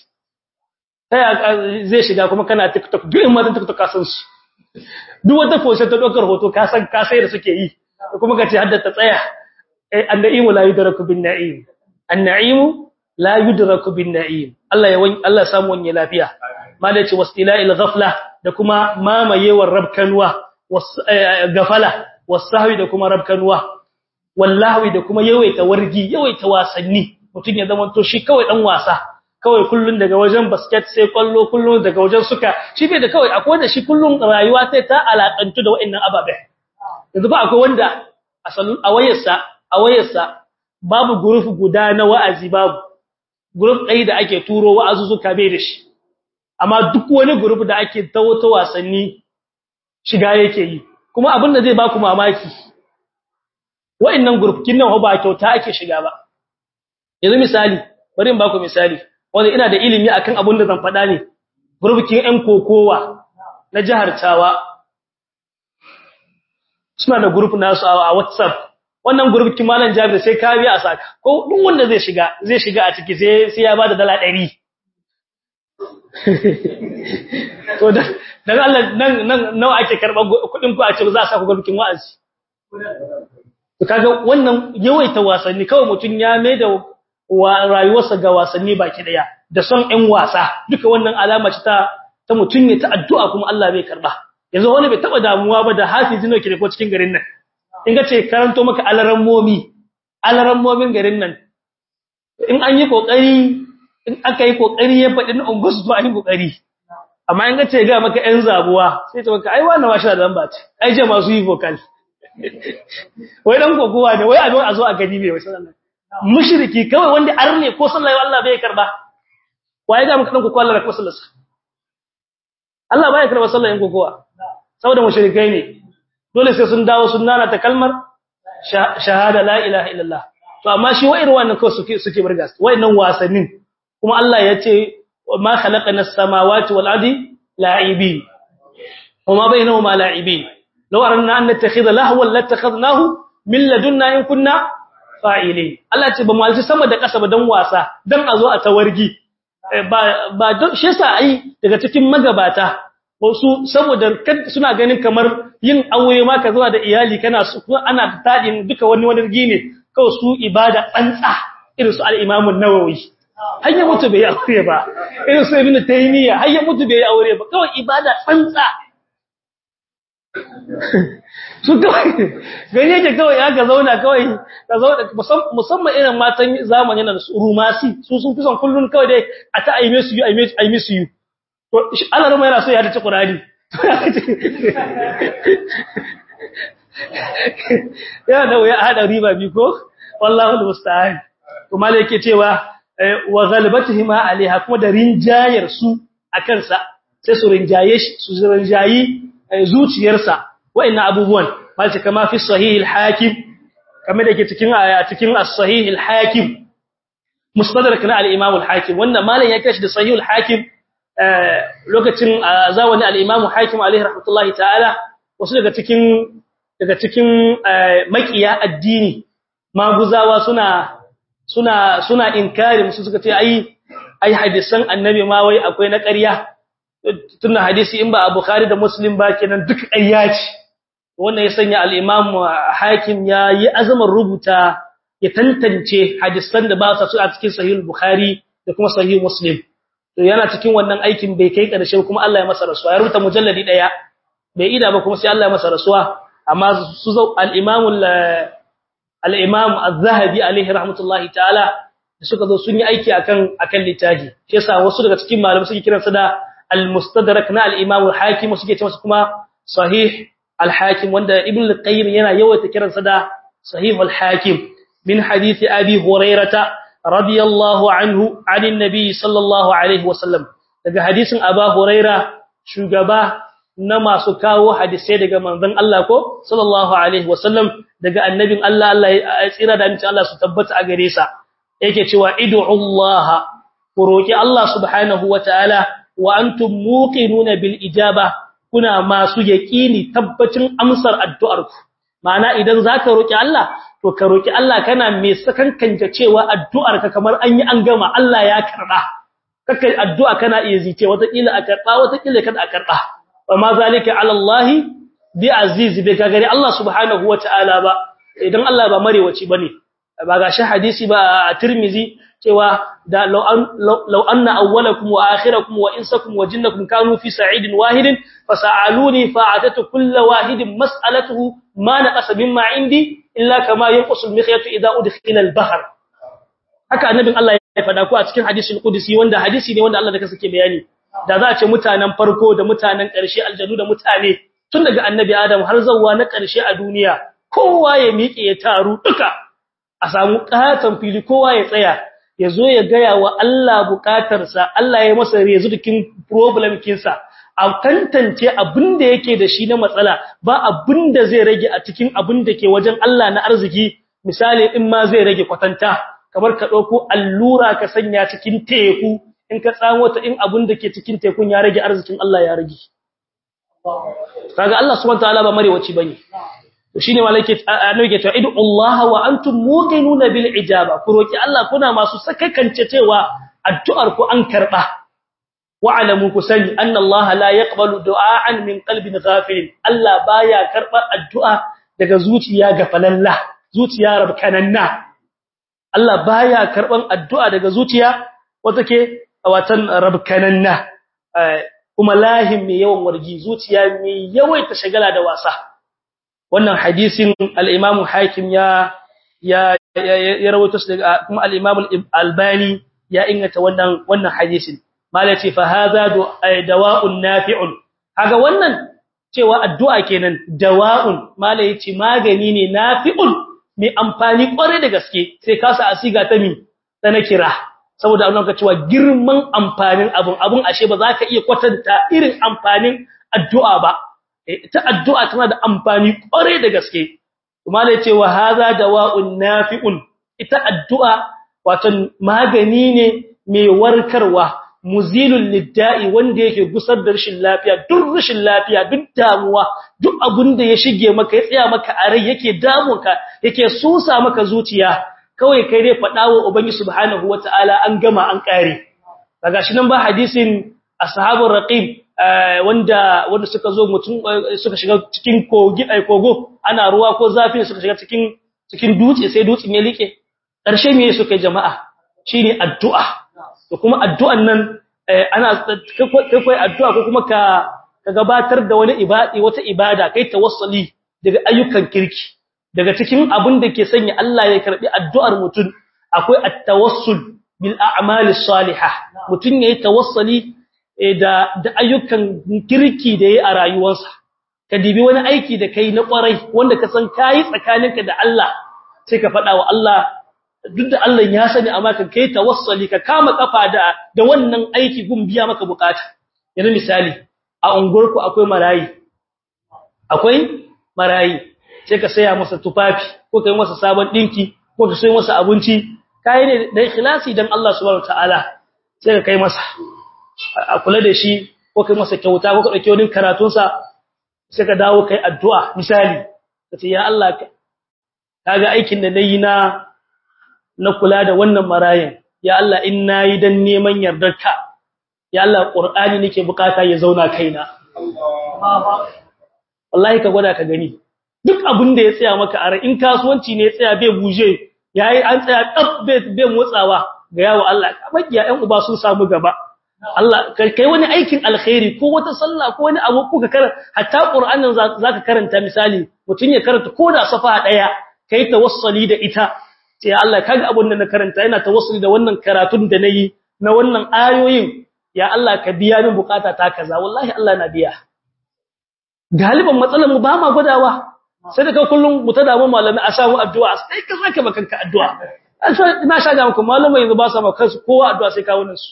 sai zai shiga kuma kana TikTok duk in ma TikTok ka san su duk wata foshe ta dokar hoto ka san ka sai da suke yi kuma kace haddata tsaya an-na'imu la yudraku bin-na'im an-na'imu la yudraku bin-na'im Allah samu wani lafiya malai ce wasila'il ghafla da kuma mamayewar rabkanwa gafala wasahwi da kuma rabkanwa wallahi da kuma yawaita wargi yawaita wasanni mutun ya zama to shi kawai dan wasa kawai kullun daga wajen basket sai kwallo kullun daga wajen suka shi bai da kawai akwai da shi kullun rayuwa sai ta alakantu da wa'annan ababe yanzu ba akwai wanda a wayarsa babu group guda na wa'azi babu group ɗaya da ake turo wa'azuzuka bai da shi amma duk wani group da ake tawo wasanni shiga yake yi kuma abin da zai ba ku mamaki wa'annan group kin nan ba kyauta ake shiga ba yanzu misali bari in ba ku misali wanda ina da ilimi akan abin da zan faɗa ne group kin ɗan kokowa na jihar Tawa suna da group nasu a WhatsApp wannan group kin malam Jabir sai ka biya a saka ko duk wanda zai shiga a ciki sai ya bada dala 100 to dan Allah nan nawa ake karba kudin ku a ce za a saka group kin wa'azi to kaga wannan yawaita wasanni kawai mutun ya maida rayuwarsa ga wasanni baki daya da son ɗan wasa duka wannan alama ce ta mutun ya ta addu'a kuma Allah bai karba yanzu wani bai taba damuwa ba da hafizi ne ke ko cikin garin nan in ga ce karanto maka alarammomin garin nan in an yi kokari in aka yi kokari ya faɗi na ungus ba yi kokari amma in ga ce ga maka ƴan zabuwa sai ta maka ai wannan washi da lamba ce ai je masu yi vocal wai dan kokowa ne wai a zo a gani bai wasu Allah mushriki kawai wanda arne ko sallallahu Allah bai karba waye ga maka dan kokowa Allah ko sallallahu Allah bai karba sallallahu kokowa saboda mushrikai ne dole sai sun dawo sun nana ta kalmar shahada la ilaha illallah to amma shi wa'ir wannan ko suke burgas wayannan wasannin kuma Allah yace ma khalaqana as-samawati wal ardi la'ibin wama bainahuma la'ibin law aranna an nattakhidha lahwan latakhadnahu min ladunna in kunna fa'ilin Allah ce ba mu alci sama da kasa ba dan wasa dan azo a tawargi ba don shi yasa ai daga cikin magabata wasu saboda suna ganin kamar yin aure ma ka zuwa da iyali kana ana tadin duka wani rigine kawai su ibada tsantsa irin su al-Imam an-Nawawi har ya mutu bai aure ba irin su Ibn Taymiyyah har ya mutu bai aure ba kawai ibada tsantsa su kawai gani yake kawai ya ga zauna kawai ka zauna musamman irin matan zamanin nan su rumasi su sun fi son kullun kawai dai a ta aime su yi to Allah rama yana so ya dace Qur'ani ya da ya hada riba bi ko wallahi almusta'an kuma le yake cewa wa ghalbatihima alaiha kuma da rinjayar su akan sa sai su rinjaye shi su rinjayi zuciyarsa wa'annan abubuwan malaka kama fi sahih al-hakim kamar da yake cikin as-sahih al-hakim mustadrak na al-imam al-hakim wannan malan ya kashi da sahih al-hakim lokacin zawani al-imam hakim alaihi rahmatullahi ta'ala wasu daga cikin makiya addini maguzawa suna inkari musu suka ce ai hadisan annabi ma wai akwai na ƙarya tunda hadisi in ba a Bukhari da Muslim ba kenan duk ƙarya ce wannan ya sanya al-Imam Hakim ya yi azumar rubuta ya tantance hadisan da ba su a cikin Sahih Bukhari da kuma Sahih Muslim to yana cikin wannan aikin bai kai karshe kuma Allah ya masa rasuwa ya rubuta mujalladi daya bai ida ba kuma sai Allah ya masa rasuwa amma su al-Imam Az-Zahabi alaihi rahmatullahi ta'ala suka zo sun yi aiki akan littafi shi yasa wasu daga cikin malamai suke kiransa da al-Mustadrak na al-Imam al-Hakim suke cewa kuma Sahih al-Hakim wanda Ibn al-Qayyim yana yawaita kiransa da Sahih al-Hakim min hadisi Abi Hurairah radiyallahu anhu anin nabi sallallahu alaihi wasallam daga hadisin Abu Hurairah shugaba na masu kawo hadisai daga manzon Allah ko sallallahu alaihi wasallam daga annabin Allah ya tsira da amincin Allah su tabbata a gare sa yake cewa id'u Allah ku roki Allah subhanahu wataala wa antum muqinuna bil ijaba kuna masu yaqini tabbacin amsar addu'arku ma'ana idan zaka roki Allah to ka roki Allah kana mai sakankanta cewa addu'arka kamar an yi an gama Allah ya karba kake addu'a kana iya zice wata kila a karba wata kila kada a karba amma zalika ala Allah bi aziz bi gari Allah subhanahu wataala ba idan Allah ba marewaci bane ba gashi hadisi ba a Tirmizi cewa da law anna awwalakum wa akhirakum wa insakum wa jinnakum kanu fi sa'idin wahidin fas'aluni fa'atatu kullu wahidin mas'alatuhu ma naqasa mimma indi illa kama yanqusul mikhyatu idha udkhila al-bahr haka annabin Allah ya faɗa ku a cikin hadisul qudsi wanda hadisi ne wanda Allah da kansa ke bayani da za a ce mutanen farko da mutanen ƙarshe aljanu da mutane tun daga annabi Adam har zawwa na ƙarshe a duniya kowa ya miƙe ya taru duka a samu katan fili kowa ya tsaya ya zo ya gaya wa Allah bukatarsa Allah ya masa rezukin problem kinsa a tantance abin da yake da shi na matsala ba abin da zai rage a cikin abin da ke wajen Allah na arziki misali in ma zai rage kwatanta kamar ka dauko allura ka sanya cikin teku in ka tsamo ta in abin da ke cikin tekun ya rage arzikin Allah ya rage kaga Allah subhanahu wataala ba marewaci bane to shine malaka annabi ke cewa idu Allah wa antum muqinuna bil ijaba ku roki Allah kuna masu sakakance cewa addu'ar ku an karba wa alamu ku sani anna Allah la yaqbalu du'aan min qalbin ghafil Allah baya karba addu'a daga zuciya gafalalla zuciya rabkananna Allah baya karban addu'a daga zuciya wata ke watan rabkananna kuma lahim mai yawan wargi zuciya mai yawaita shagala da wasa wannan hadisin al-Imam Hakim ya rawaito shi daga kuma al-Imam al-Albani ya inganta wannan hadisin malaci fa hadha dawa'un nafi'un kaga wannan cewa addu'a kenan dawa'un malaci magani ne nafi'un mai amfani kware da gaske sai ka sa asiga ta mi na kira saboda Allah ka cewa girman amfanin abun ashe ba za ka iya kwatanta irin amfanin addu'a ba ta addu'a tana da amfani kware da gaske kuma ne cewa haza dawa'un nafi'un ita addu'a wato magani ne mai warkarwa muzilul lidda'i wanda yake gusar da rashin lafiya duk rashin lafiya duk damuwa duk abun da ya shige maka ya tsaya maka a rai yake damunka yake susa maka zuciya kawai kai dai fadawa ubangi subhanahu wataala an gama an kare daga shi nan ba hadisin ashabul raqib wanda suka zo mutum suka shiga cikin kogo ana ruwa ko zafi suka shiga cikin dutse sai dutsen ya like karshe me suka jama'a shine addu'a to kuma addu'an nan ana kai addu'a ko kuma ka gabatar da wani wata ibada kai tawassuli daga ayyukan kirki daga cikin abin da ke sanya Allah ya karbi addu'ar mutum akwai at-tawassul bil a'malis salihah mutum yayi tawassuli da ayyukan kirki da yayi a rayuwarsa ka dibi wani aiki da kai na kwarai wanda ka san kai tsakaninka da Allah sai ka fada wa Allah duk da Allah ya sani amma ka kai tawassuli ka kama kafa da wannan aiki gun biya maka bukata yanzu misali a unguwarku akwai marayi sai ka saya masa tufafi ko kai masa sabon dinki ko ka sayi masa abinci kai ne da ikhlasi dan Allah subhanahu wataala sai ka kai masa a kula da shi ko kai masa kyauta ko ka dauke wani karatun sa sai ka dawo kai addu'a misali kace ya Allah kaga aikin da nayi na kula da wannan marayin ya Allah in nayi dan neman yardarka ya Allah Qur'ani nake bukata ya zauna kaina wallahi ka gwada ka gani duk abin da ya tsaya maka a rai in kasuwanci ne ya tsaya bai buje yayi an tsaya tsaf bai motsawa ga yawo Allah makiya ƴan uba sun samu gaba Allah kai wani aikin alkhairi ko wata sallah ko wani abu ko ka karanta hatta Qur'anin zaka karanta misali mutun ya karanta ko da safa daya kai tawassuli da ita sai Allah kaga abun da na karanta ina tawassuli da wannan karatun da nayi na wannan ayoyin ya Allah ka biya min bukata ta kaza wallahi Allah na biya galiban matsalar mu ba ma gwadawa sai daga kullum mutadamu malami a samu addu'a sai ka sake bakanka addu'a na shaga muku malamai yanzu ba sa maka kansu kowa addu'a sai kawo nan su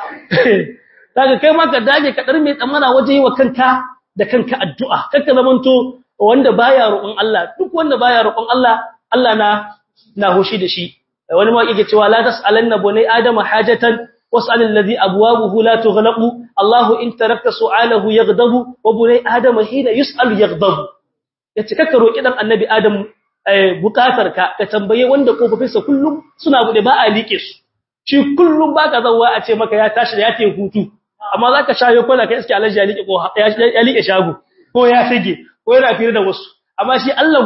daga kai ma ka dage ka dar mai tsamana waje wa kanka da kanka addu'a kanka zamanto wanda baya roƙon Allah duk wanda baya roƙon Allah Allah na hoshi da shi wani ma yake cewa la tasalanna bunai adama hajatan was'al alladhi abwabuhu la tughlaqu Allahu in tarakta su'alahu yaghdabu wa bunai adama hina yus'al yaghdabu yace kaka roki dan annabi adam bukatarka ka tambaye wanda kofofinsa kullum suna bude ba a like su shi kullum baka zawa a ce maka ya tashi da ya tayi hutu amma zaka shayo kola kai iske alaji ya like ko ya like shago ko ya fige ko yana fira da wasu amma shi Allah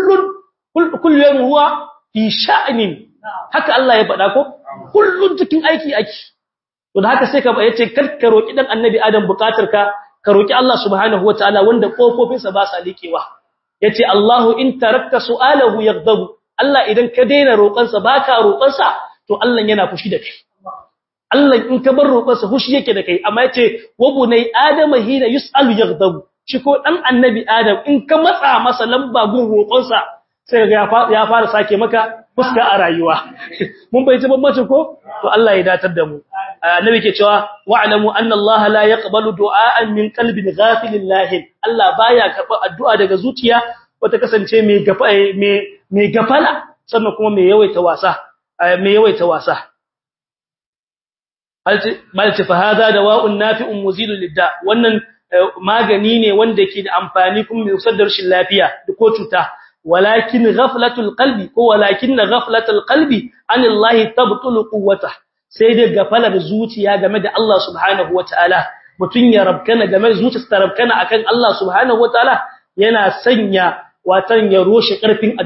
kullun huwa fi sha'nin haka Allah ya faɗa ko kullun cikin aiki to da haka sai ka yace karka roki dan annabi adam bukatarka ka roki Allah subhanahu wataala wanda kofofinsa ba sa likewa yace Allahu in tarakta su'alahu yaghdabu Allah idan ka daina roƙonsa baka roƙonsa to Allah yana fushi da kai Allah in ka bar roƙonsa fushi yake da kai amma yace wabunai adama hina yus'alu yaghdabu shi ko dan annabi adam in ka matsa masa lamba gun roƙonsa sai ga ya fara sake maka fuska a rayuwa mun bai ji bambancin ko to Allah ya datar da mu annabi ke cewa wa'lamu anna Allah la yaqbalu du'aan min qalbin ghafilin lahin Allah baya karba addu'a daga zuciya wata kasance mai gafala sannan kuma mai yawaita wasa balti fa hada dawa'un nafi'un muzilul lidda wannan magani ne wanda ke da amfani kuma mai usaddar shin lafiya ko cuta walakin ghaflatul qalbi anillahi tabtulu quwwatah sai dai gafalar zuciya game da Allah subhanahu wataala mutun ya rabkana game da zuciyarsa ta rabkana akan Allah subhanahu wataala yana sanya watan ya roshe karfin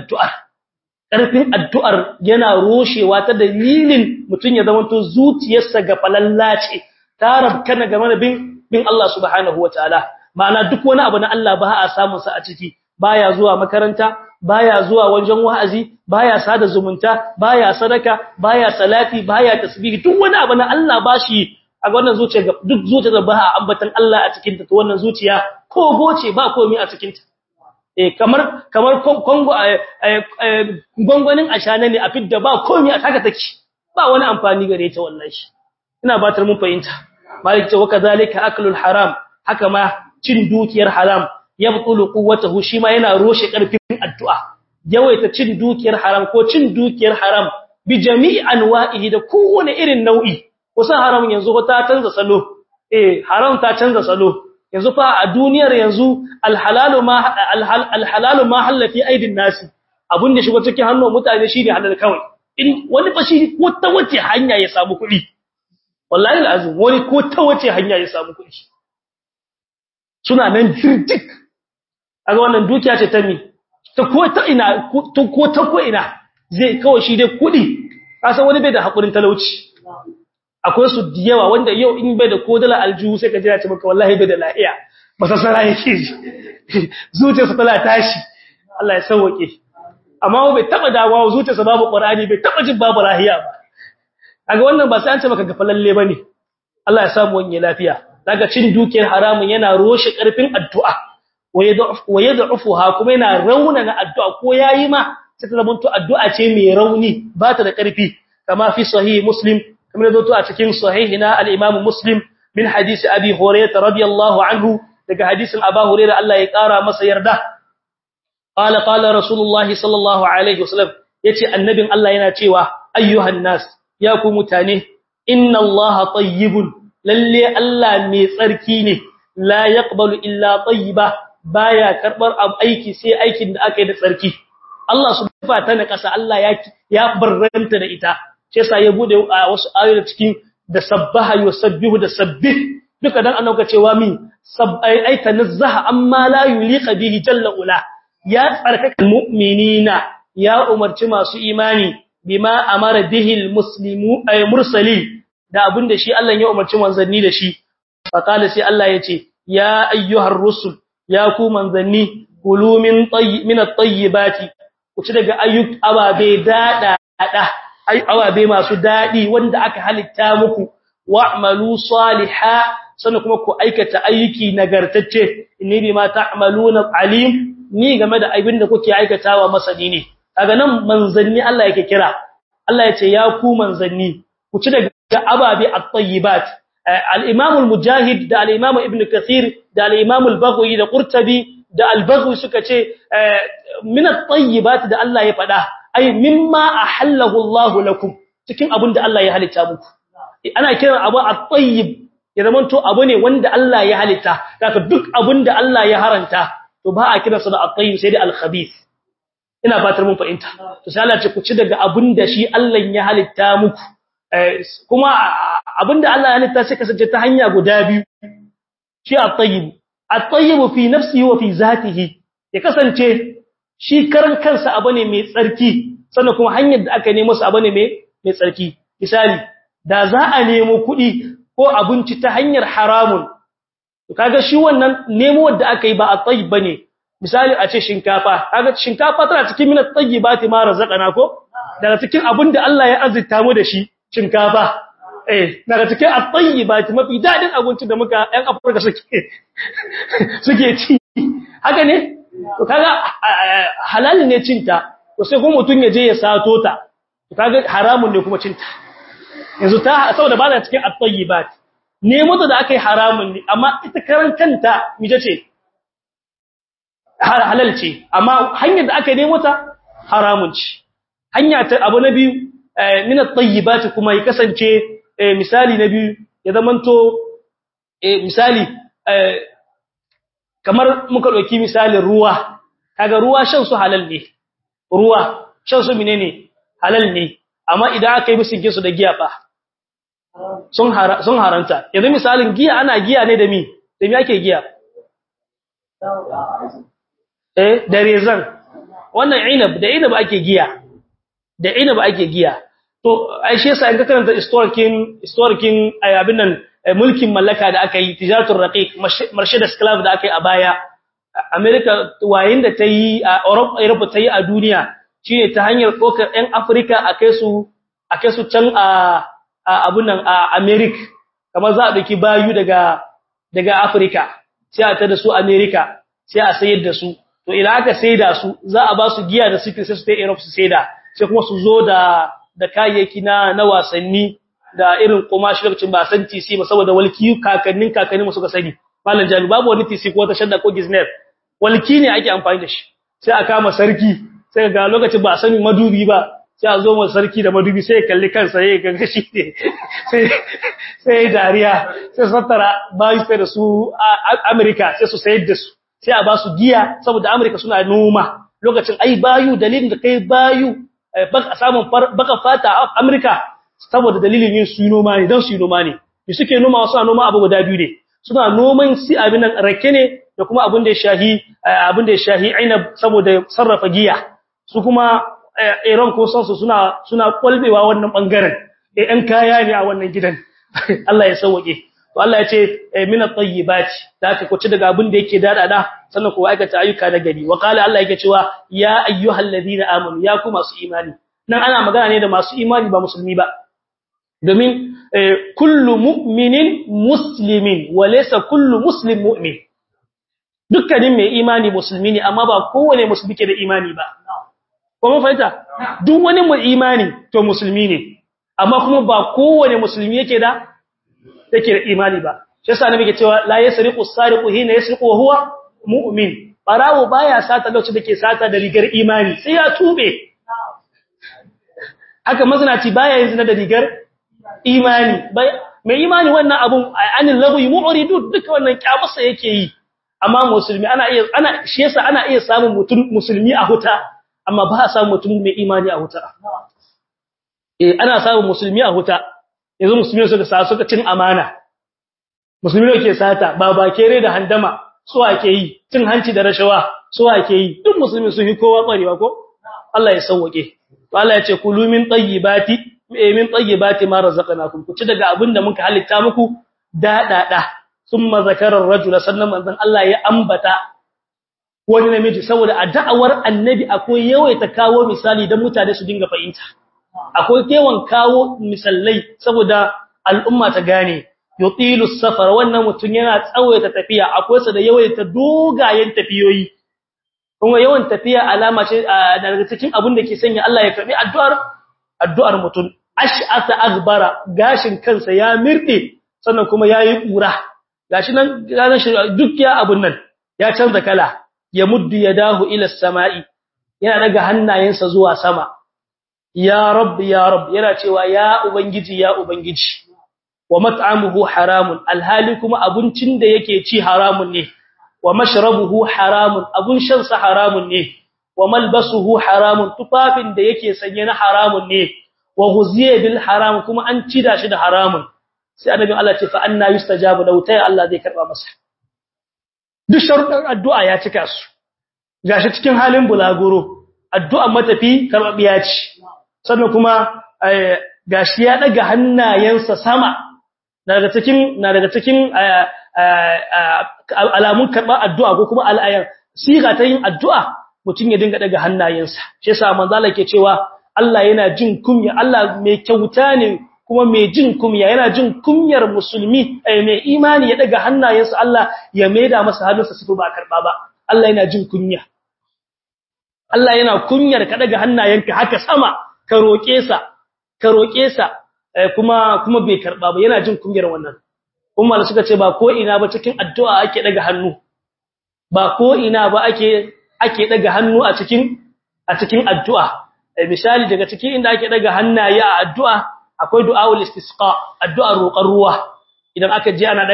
addu'ar yana roshewa ta dalilin mutun ya zamanto zuciyarsa gafalalla ce ta rabkana game da bin Allah subhanahu wataala ma'ana duk wani abu na Allah ba a samu sa a ciki baya zuwa makaranta baya zuwa wajen wa'azi baya sada zumunta baya sadaka baya salati baya tasbih duk wani abu na Allah bashi a wannan zuciya duk zuciya ba a ambatan Allah a cikin ta to wannan zuciya ko goce ba komai a cikin ta kamar kongo gongonin ashana ne a fidda ba komai a taka take ba wani amfani gare ta wallahi ina batar mun fahimta malik ce waka zalika aklul haram haka ma cin dukiyar haram yabtulu quwwatahu shi ma yana roshe karfin addu'a yawaita cin dukiyar haram ko cin dukiyar haram bi jami'i anwa'ihi da kowane irin nau'i kusan haram yanzu ta canza salo haram ta canza salo yanzu fa a duniyar yanzu alhalalu ma halla fi aidin nasi abun da shigo cikin hannun mutane shine halal kawai in wani fa shi ko ta wace hanya ya samu kuɗi wallahi alazim wani ko ta wace hanya ya samu kuɗi suna nan dirdik aga wannan dukiya ce ta mi ta ko ta ina zai kawai shi dai kuɗi kasan wani bai da hakurin talauci akwai su diyawa wanda yau in bai da kodala aljihu sai ka jira ce maka wallahi bai da lafiya masasara yake ji zuciyarsa tana tashi Allah ya sauke amma bai taba dawowa zuciyarsa babu Qur'ani bai taba jin babu rahiya ba kaga wannan ba sai an ce maka gafalalle bane Allah ya samu wani lafiya daga cin dukiyar haramun yana roshe karfin addu'a wayad'ufuha kuma yana raunana addu'a ko yayi ma sai ta zama addu'a ce mai rauni ba ta da karfi kama fi sahih muslim kamar da a cikin sahihina al-Imam Muslim min hadisi Abi Hurairah radiyallahu anhu daga hadisin Abu Hurairah Allah ya kara masa yarda qala Rasulullah sallallahu alaihi wasallam yace annabin Allah yana cewa ayyuhan nas ya ku mutane inna Allah tayyibun lalle Allah mai tsarki ne la yaqbalu illa tayyiba baya karbar aiki sai aikin da aka yi da tsarki Allah subhanahu wa ta'ala kasa Allah ya barranta da ita sai sa ya bude wasu ayoyi cikin da sabbaha yusabbihu da sabbih duka dan annauka cewa min ai tanazzaha amma la yuliqa bihi jalla ula ya tsarkaka mu'minina ya umarci masu imani bima amara bihil muslimu ay mursali da abinda shi Allah ya umarci manzanni da shi faqala sai Allah yace ya ayyuhar rusul ya ku manzanni kulu min at-tayyibati ku ci daga ababe ababe masu dadi wanda aka halitta muku wa'malu salihan sannan kuma ku aikata ayyuki nagartacce inni bima ta'maluna alim ni game da abin da kuke aikatawa masani ne kaga nan manzanni Allah yake kira Allah yace ya ku manzanni ku ci daga ababe at-tayyibat al-imam al-mujahid da al-imam ibn kathir da al-imam al-baghawi da qurtubi da al-baghawi suka ce min at-tayyibat da Allah ya fada ay mimma ahallahu Allah lakum cikin abin da Allah ya halitta muku ana kiran abu at-tayyib ya zamanto abu ne wanda Allah ya halitta kaka duk abin da Allah ya haranta to ba a kiransa da at-tayyib sai da al-khabith ina fatar mun fahimta to sai Allah ya ce ku ci daga abin da shi Allah ya halitta muku kuma abin da Allah ya halitta sai kasance ta hanya guda biyu shi at-tayyib fi nafsihi wa fi zatihi ya kasance shi karan kansa abu ne mai tsarki sannan kuma hanyar da aka nemo su abu ne mai tsarki misali da za a nemo kuɗi ko abinci ta hanyar haramun to kaga shi wannan nemo wanda aka yi ba at-tayyib bane misali a ce shinkafa kaga shinkafa tana cikin min at-tayyibati ma razaqana ko daga cikin abinda Allah ya azurta mu da shi shinkafa daga cikin at-tayyibati mafi dadin abinci da muka ɗan Afirka suke ci haka ne to kaga halal ne cinta to sai kuma mutun ya je ya sato ta to kaga haramun ne kuma cinta yanzu ta saboda ba ta cikin at-tayyibat ne mutu da akai haramun ne amma ita karan kanta mije ce halal ce amma hanyar da aka nemo ta haramun ce hanya ta abu na biyu min at-tayyibat kuma ya kasance misali na biyu ya zamanto misali kamar muka dauki misalin ruwa kaga ruwa shan su halal ne ruwa shan su menene halal ne amma idan aka yi bisin su da giya fa sun haranta yanzu misalin giya ana giya ne da mi ake giya da rezan wannan inab ake giya to ai shi yasa in ka karanta historikin abin nan mulkin mallaka da aka yi tijaratul raqiq Mercedes Club da aka yi a baya America wayin da ta yi a Europe ta yi a duniya shine ta hanyar kokar ɗan Africa a kai su can a abun nan a America kamar za a dauki bayu daga Africa sai a tada su America sai a sayar da su to idan aka saida su za a ba su giya da suke sai su ta Europe su saida sai kuma su zo da kayayyaki na wasanni da irin kumashi lokacin ba san TC ba saboda walki kakannin mu suka sani mallan jami babu wani TC ko ta shadda ko gizner walki ne ake amfani da shi sai a kama sarki sai ga lokacin ba sani madubi ba sai a zo mu sarki da madubi sai ya kalli kansa yayin ganga shi ne sai dariya sai sattara bayi sai da su America sai su sayar da su sai a ba su giya saboda America suna noma lokacin ai bayu dalilin da kai bayu baka samun baka fata a America saboda dalilin yin su noma ne dan su noma ne bi suke noma wasu noma abu guda biyu ne suna noman si abin nan rake ne da kuma abin da ya shahi inab saboda sarrafa giya su kuma Iran ko sansu suna kwalbewa wannan bangaren ɗan kaya ne a wannan gidan Allah ya sauke to Allah ya ce min at-tayyibati da ka kuci daga abin da yake dadada sannan ko aikata ayyuka na gari wa qala Allah yake cewa ya ayyuhalladhina amanu ya ku masu imani nan ana magana ne da masu imani ba musulmi ba domin kullu mu'minin muslimin wa laysa kullu muslim mu'min dukkanin mai imani musulmi ne amma ba kowane musulmi ke da imani ba ko mun fahimta duk wani mai imani to musulmi ne amma kuma ba kowane musulmi yake da imani ba shi yasa nabi ke cewa la yasriqu as-sariqu hina yasriqu wa huwa mu'min barawo baya sata lokacin da ke sata da rigar imani sai ya tube haka mazinaci baya yin zina da rigar imani mai imani wannan abun anil lagwi mu'ridu duka wannan kyamusa yake yi amma musulmi shi yasa ana iya samun mutum musulmi a huta amma ba a samun mutum mai imani a huta ana samun musulmi a huta yanzu musulmi suka cin amana musulmi ne ke sata ba bakere da handama su ake yi cin hanci da rashawa su ake yi duk musulmi sun yi kowa kwarewa ko Allah ya sauke Allah ya ce kulu min tayyibati ma razaqnakum ku ci daga abinda muka halitta muku dadada thumma zakara ar-rajula sannan manzon Allah ya ambata wani namiji saboda a da'awar annabi akwai yawaita kawo misali dan mutane su dinga fahimta akwai kewan kawo misallai saboda al'umma ta gane yutilu safar wannan mutun yana tsawaita tafiya akwai sa da yawaita dogayen tafiyoyi kuma yawan tafiya alama ce daga cikin abin da ke sanya Allah ya karbi addu'ar mutun ash'ata aghbara gashin kansa ya mirde sannan kuma yayi kura gashi nan duk ya abun nan ya canza kala ya muddu yadahu ila samai yana daga hannayensa zuwa sama ya rabb yana cewa ya ubangiji wa mat'amuhu haramun alhali kuma abincin da yake ci haramun ne wa mashrabuhu haramun abun shan sa haramun ne wa malbasuhu haramun tufafin da yake sanye na haramun ne wa ghuziya bil haram kuma an ci da shi da haramun sai annabi Allah ce fa anna yustajabu lahu tay Allah zai karba masa duk sharuɗan addu'a ya cika su gashi cikin halin bulaguro addu'a matafi karbabiya ce sannan kuma gashi ya daga hannayensa sama daga cikin alamun karɓar addu'a ko kuma al'ayan siga ta yin addu'a mutum ya dinga daga hannayensa shi yasa manzo Allah ke cewa Allah yana jin kunya Allah mai kyauta ne kuma mai jin kunya yana jin kunyar musulmi mai imani ya daga hannayensa Allah ya maida masa hannunsa su ba karba ba Allah yana jin kunya Allah yana kunyar ka daga hannayenka haka sama ka roke sa kuma bai karba ba yana jin kunyar wannan kuma suka ce ba ko ina ba cikin addu'a ake daga hannu ba ko ina ba ake daga hannu a cikin addu'a misali daga cikin inda ake daga hannaye a addu'a akwai du'aul istisqa addu'ar roƙar ruwa idan aka je ana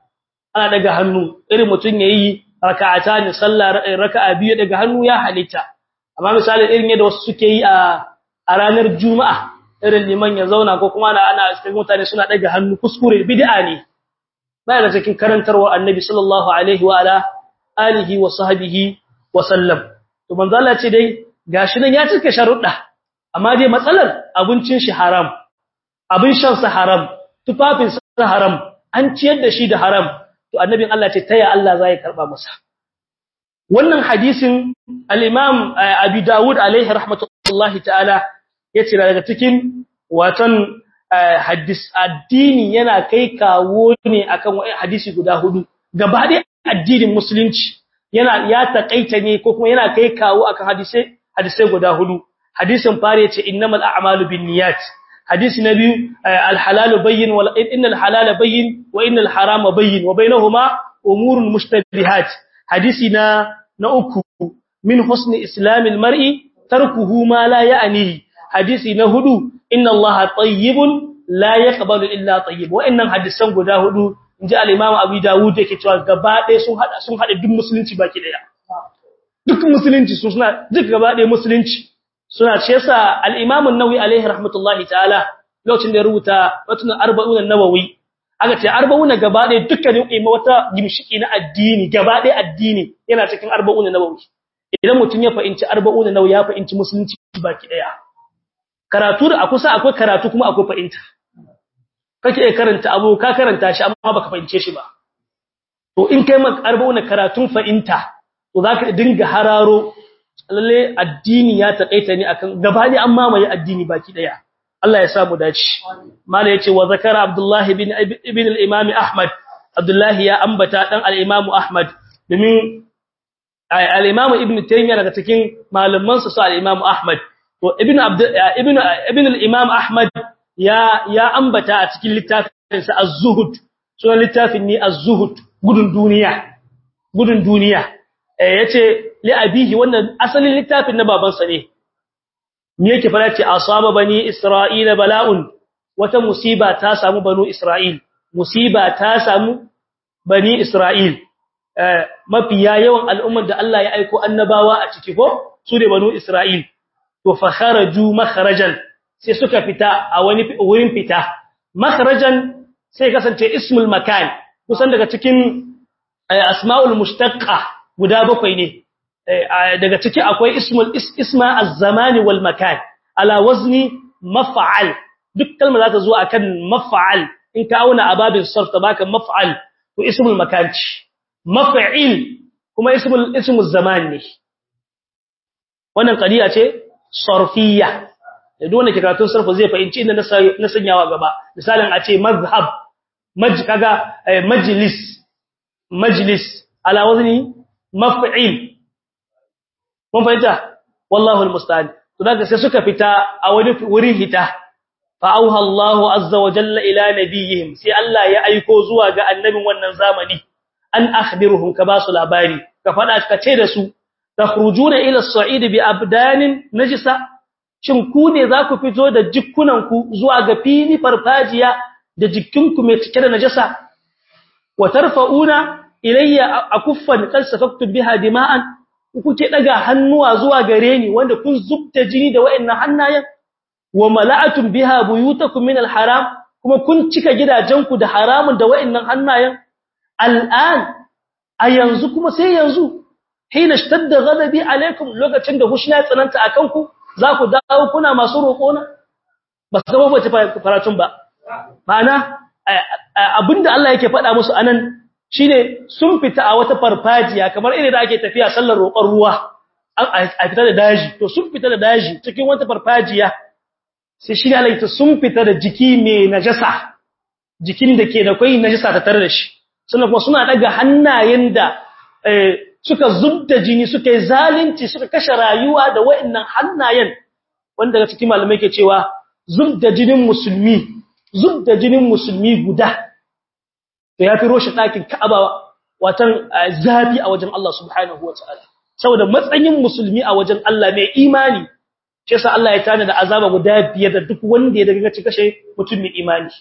daga hannu irin mutun yayi raka'atan sallah raka'a biyu daga hannu ya halitta amma misali irin yadda wasu suke yi a ranar juma'a irin liman ya zauna ko kuma ana cikin mutane suna daga hannu kuskure bid'a ne baya da cikin karantarwar annabi sallallahu alaihi wa ala alihi wa sahbihi wa sallam to manzo Allah ce dai gashi nan ya cika sharuɗa amma dai matsalar abincin shi haram abin shan sa haram tufafin sa haram an ciyar da shi da haram to annabin Allah ce taya Allah zai karba masa wannan hadisin al-Imam Abi Dawud alaihi rahmatullahi ta'ala yace daga cikin watan hadis addini yana kai kawo ne akan hadisi guda hudu gaba da addinin musulunci ya takaita ne ko kuma yana kai kawo akan hadisai guda hudu hadisin fare yace innamal a'malu binniyat hadisi na biyu al-halalu bayyin wa innal halala bayyin wa innal harama bayyin wa bainahuma umurun mushtabihat hadisi na uku min husni islamil mar'i tarkuhu ma la ya'nihi hadisi na hudu inna allaha tayyibun la yaqbalu illa tayyib wa'annan hadisan guda hudu inji al-imam Abu Dawud yake cewa gaba ɗaya sun hada duk musulunci baki daya duk musulunci suna duk gaba ɗaya musulunci suna ce yasa al-imam an-Nawawi alaihi rahmatullahi ta'ala lokacin da ya rubuta watan 40 an-Nawawi aka ce 40 gaba ɗaya dukkanin wata gimshiki na addini gaba ɗaya addini yana cikin 40 an-Nawawi idan mutun ya fahimci 40 an-Nawawi ya fahimci musulunci baki daya karatu da akusa akwai karatu kuma akwai fahimta kake karanta abu ka karanta shi amma baka fahimce shi ba to in kai maka 40 karatun fahimta to zaka dinga hararo lalle addini ya takaita ne akan gabani an mamaye addini baki daya Allah ya sa mu dace mala yace wa zakara Abdullah ibn al-Imam Ahmad Abdullah ya ambata dan al-Imam Ahmad domin al-Imam Ibn Taymiyyah daga cikin malaman sa al-Imam Ahmad to ibn al-Imam Ahmad ya ambata a cikin littafin sa Az-Zuhud sunan littafin ni Az-Zuhud gudun duniya yace li abihi wannan asalin littafin na babansa ne me yake fara ce asaba bani Isra'ila bala'un wata musiba ta samu banu Isra'il bani Isra'il mafiya yawan al'ummar da Allah ya aiko annabawa a ciki ko su ne banu Isra'il to fa kharaju makharajan sai suka fita a wani wurin fita makharajan sai kasance ismul makan kusan daga cikin asma'ul mushtaqqa guda bakwai ne daga ciki akwai isma az-zamani wal makan ala wazni maf'al duk kalma za ta zo akan maf'al in ka auna ababin sarf ta baka maf'al to ismul makan ce maf'il kuma ismul zaman ne wannan qadiya ce sarfiyya da dole kiratun sarfu zai fahimci inda na sanyawa gaba misalin a ce mazhab kaga majlis ala wazni maf'il mun fahimta wallahu almusta'an to daga sai suka fita a wani wurin hita fa auha Allahu azza wa jalla ila nabiyihim sai Allah ya aiko zuwa ga annabin wannan zamani an akhbiruhum ka basu labari ka fada ka ce da su takhrujuna ila as-sa'id bi abdanin najisa shin ku ne za ku fito da jikkunanku zuwa ga fili farfajiya da jikkinku mai cike da najasa wa tarfa'una ilayya akuffan qad safaktu biha dima'an kuke daga hannuwa zuwa gare ni wanda kun zubta jini da wayannan hannayen wa mala'atum biha buyutakum min al-haram kuma kun cika gidajenku da haramun da wayannan hannayen al'an a yanzu kuma sai yanzu hina shtadda ghadabi alaikum lokacin da hushna tsananta akan ku za ku dawo kuna masu roƙona ba su zama bace faratun ba ma'ana abinda Allah yake faɗa musu anan shine sun fita a wata farfajiya kamar irin da ake tafiya sallar roƙon ruwa a fita da daji to sun fita da daji cikin wata farfajiya sai shi Allah ya sun fita da jiki mai najasa jikin da ke da kai najasa ta tare da shi sannan kuma suna daga hannayen da suka zubda jini suka yi zalunci suka kashe rayuwa da wayannan hannayen wanda daga cikin malamai ke cewa zubda jinin musulmi guda to yafi roshi dakin Ka'aba watan zabi a wajen Allah subhanahu wataala saboda matsayin musulmi a wajen Allah mai imani shi yasa Allah ya tana da azaba guda biyar da duk wanda ya daga kashe mutum mai imani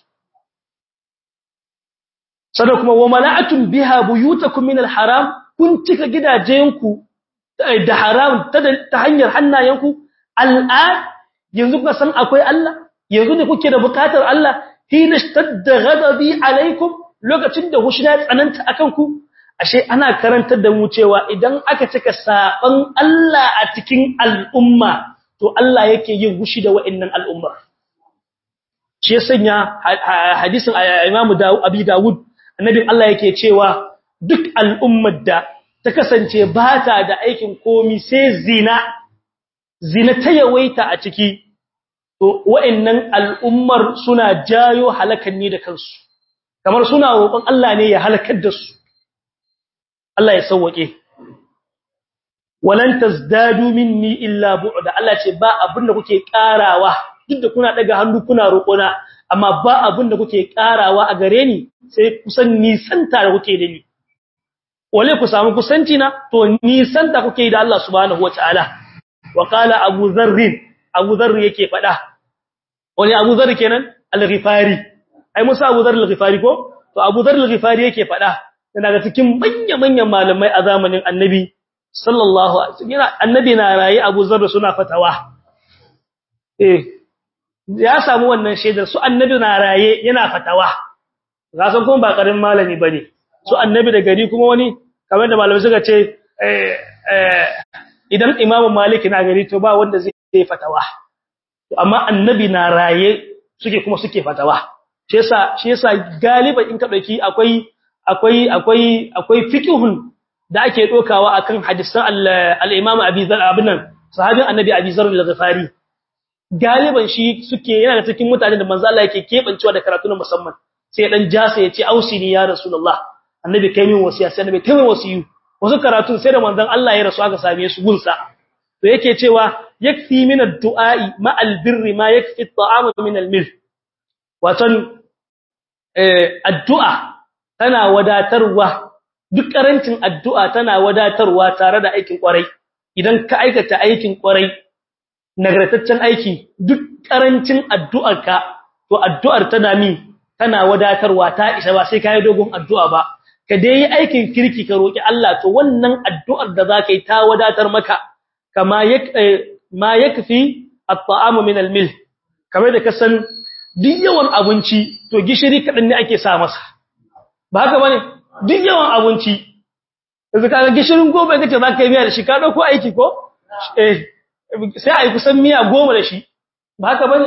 sannan kuma wa mala'atun biha buyutakum min al-haram kun cika gidajenku da haram ta hanyar hannayenku al'an yanzu kuka san akwai Allah yanzu ne kuke da bukatar Allah hina shtadda ghadabi alaikum lokacin da hushna tsananta akan ku ashe ana karantar da mu cewa idan aka cika saban Allah a cikin al'umma to Allah yake yin hushi da wa'annan al'umma shi ya sanya hadisin Imam Abi Dawud annabin Allah yake cewa duk al'ummar da ta kasance ba ta da aikin komi sai zina ta yawaita a ciki to wa'annan al'ummar suna jayo halakan ne da kansu kamar suna roƙon Allah ne ya halakar da su Allah ya sauwake walan tazdadu minni illa bu'da Allah ce ba abin da kuke karawa duk da kuna daga hannu kuna roƙona amma ba abin da kuke karawa a gare ni sai kusan nisanta da kuke da ni wale ku samu kusanci na to nisanta kuke da Allah subhanahu wataala wa qala Abu Dharr yake fada wani Abu Dharr kenan al-Ghifari ai Musa Abu Dharr al-Ghifari ko to Abu Dharr al-Ghifari yake fada daga cikin manyan malamai a zamanin Annabi sallallahu alaihi wasallam Annabi na rayi Abu Dharr suna fatawa ya samu wannan shaidar su Annabi na raye yana fatawa ga san kuma ba karin malami bane su Annabi da gari kuma wani kamar da malamai suka ce idan Imam Malik na gari to ba wanda zai yi fatawa amma Annabi na raye suke fatawa shi yasa galiban in ka dauki akwai fiqhun da ake dokawa akan hadisan al-Imam Abi Dharr abinan sahabin Annabi Abi Dharr al-Ghifari galiban shi suke yana da cikin mutane da manzo Allah yake kebancewa da karatu na musamman sai dan jasa yace ausini ya rasulullah Annabi kai min wasiya sai Annabi kai min wasiyu wasu karatun sai da manzon Allah ya rasu aka same su gunsa to yake cewa yakfi min ad-du'a'i ma al-birri ma yakfi at-ta'am min al-mil watan addu'a tana wadatarwa duk karancin addu'a tana wadatarwa tare da aikin kwarai idan ka aikata aikin kwarai nagartaccen aiki duk karancin addu'arka to addu'ar tana wadatarwa ta isa ba sai kai dogon addu'a ba ka dai yi aikin kirki ka roki Allah to wannan addu'ar da zaka yi ta wadatar maka kama ma yakfi at-ta'am min al-mil kamar da ka san duk yawan abinci to gishiri kadan ne ake sa masa ba haka bane duk yawan abinci yanzu kaga gishirin 10 kace zaka yi miya da shi ka dauko aiki ko sai ai kusan miya 10 da shi ba haka bane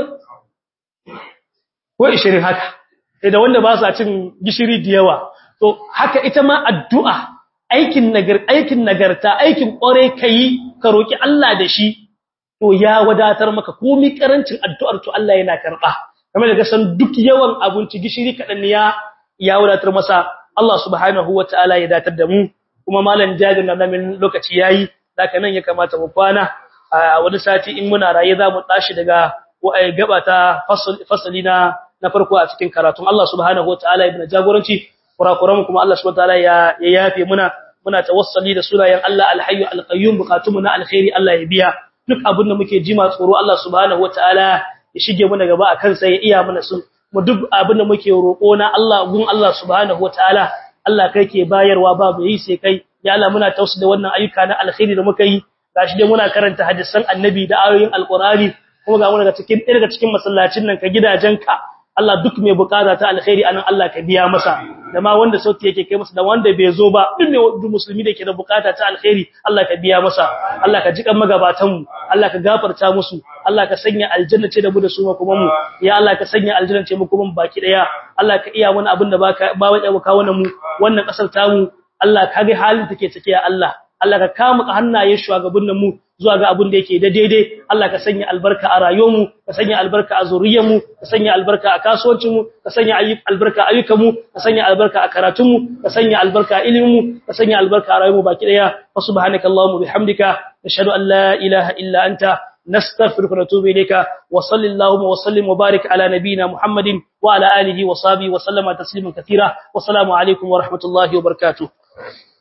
ko 20 haka da wanda ba su cin gishiri da yawa to haka ita ma addu'a aikin nagarta aikin kware kai ka roki Allah da shi to ya wadatar maka komai karancin addu'ar to Allah yana karba kamar da san duk yawan abinci gishiri kadan ne ya wadatar masa Allah subhanahu wataala ya datar da mu kuma malam jabir na min lokaci yayi haka nan ya kamata mu kwana a wani sati in muna raye za mu tashi daga gaba ta fasali na farko a cikin karatun Allah subhanahu wataala ibn jagoranci kurakuran kuma Allah subhanahu wataala ya yafe muna tawassali da sunayen Allah al-hayy al-qayyum bukatumuna alkhairi Allah ya biya duk abin da muke jima tsoro Allah subhanahu wataala ya shige mu gaba akan sai ya iya mana su mu duk abin da muke roƙo na Allah gun Allah subhanahu wataala Allah kai ke bayarwa babu yi sai kai ya Allah muna tausu da wannan ayyuka na alkhairi da muka yi gashi dai muna karanta hadisan annabi da ayoyin alqur'ani kuma ga mu daga cikin masallacin nan ka gidajenka Allah duk mai bukata ta alkhairi anan Allah ka biya masa da ma wanda sauti yake kai masa da wanda bai zo ba duk musulmi da yake da bukata ta alkhairi Allah ka biya masa Allah ka jikan magabatan mu Allah ka gafarta musu Allah ka sanya aljanna ce da mu da su kuma mu ya Allah ka sanya aljanna ce mu kuma baki daya Allah ka iya wani abin da ba wai ka wannan mu wannan kasar ta mu Allah ka ga halin take cike ya Allah Allah ka kama hannayen shugabannin mu zuwa ga abin da yake da daidai Allah ka sanya albarka a rayuwarmu ka sanya albarka a zuriyarmu ka sanya albarka a kasuwancinmu ka sanya albarka a ayyukanmu ka sanya albarka a karatunmu ka sanya albarka a iliminmu ka sanya albarka a rayuwarmu baki daya subhanakallahumma bihamdika nashhadu an la ilaha illa anta nastaghfiruka wa natubu ilayka wa sallallahu wa sallim wa barik ala nabiyyina muhammadin wa ala alihi wa sahbihi wa sallama tasliman katira wa assalamu alaikum wa rahmatullahi wa barakatuh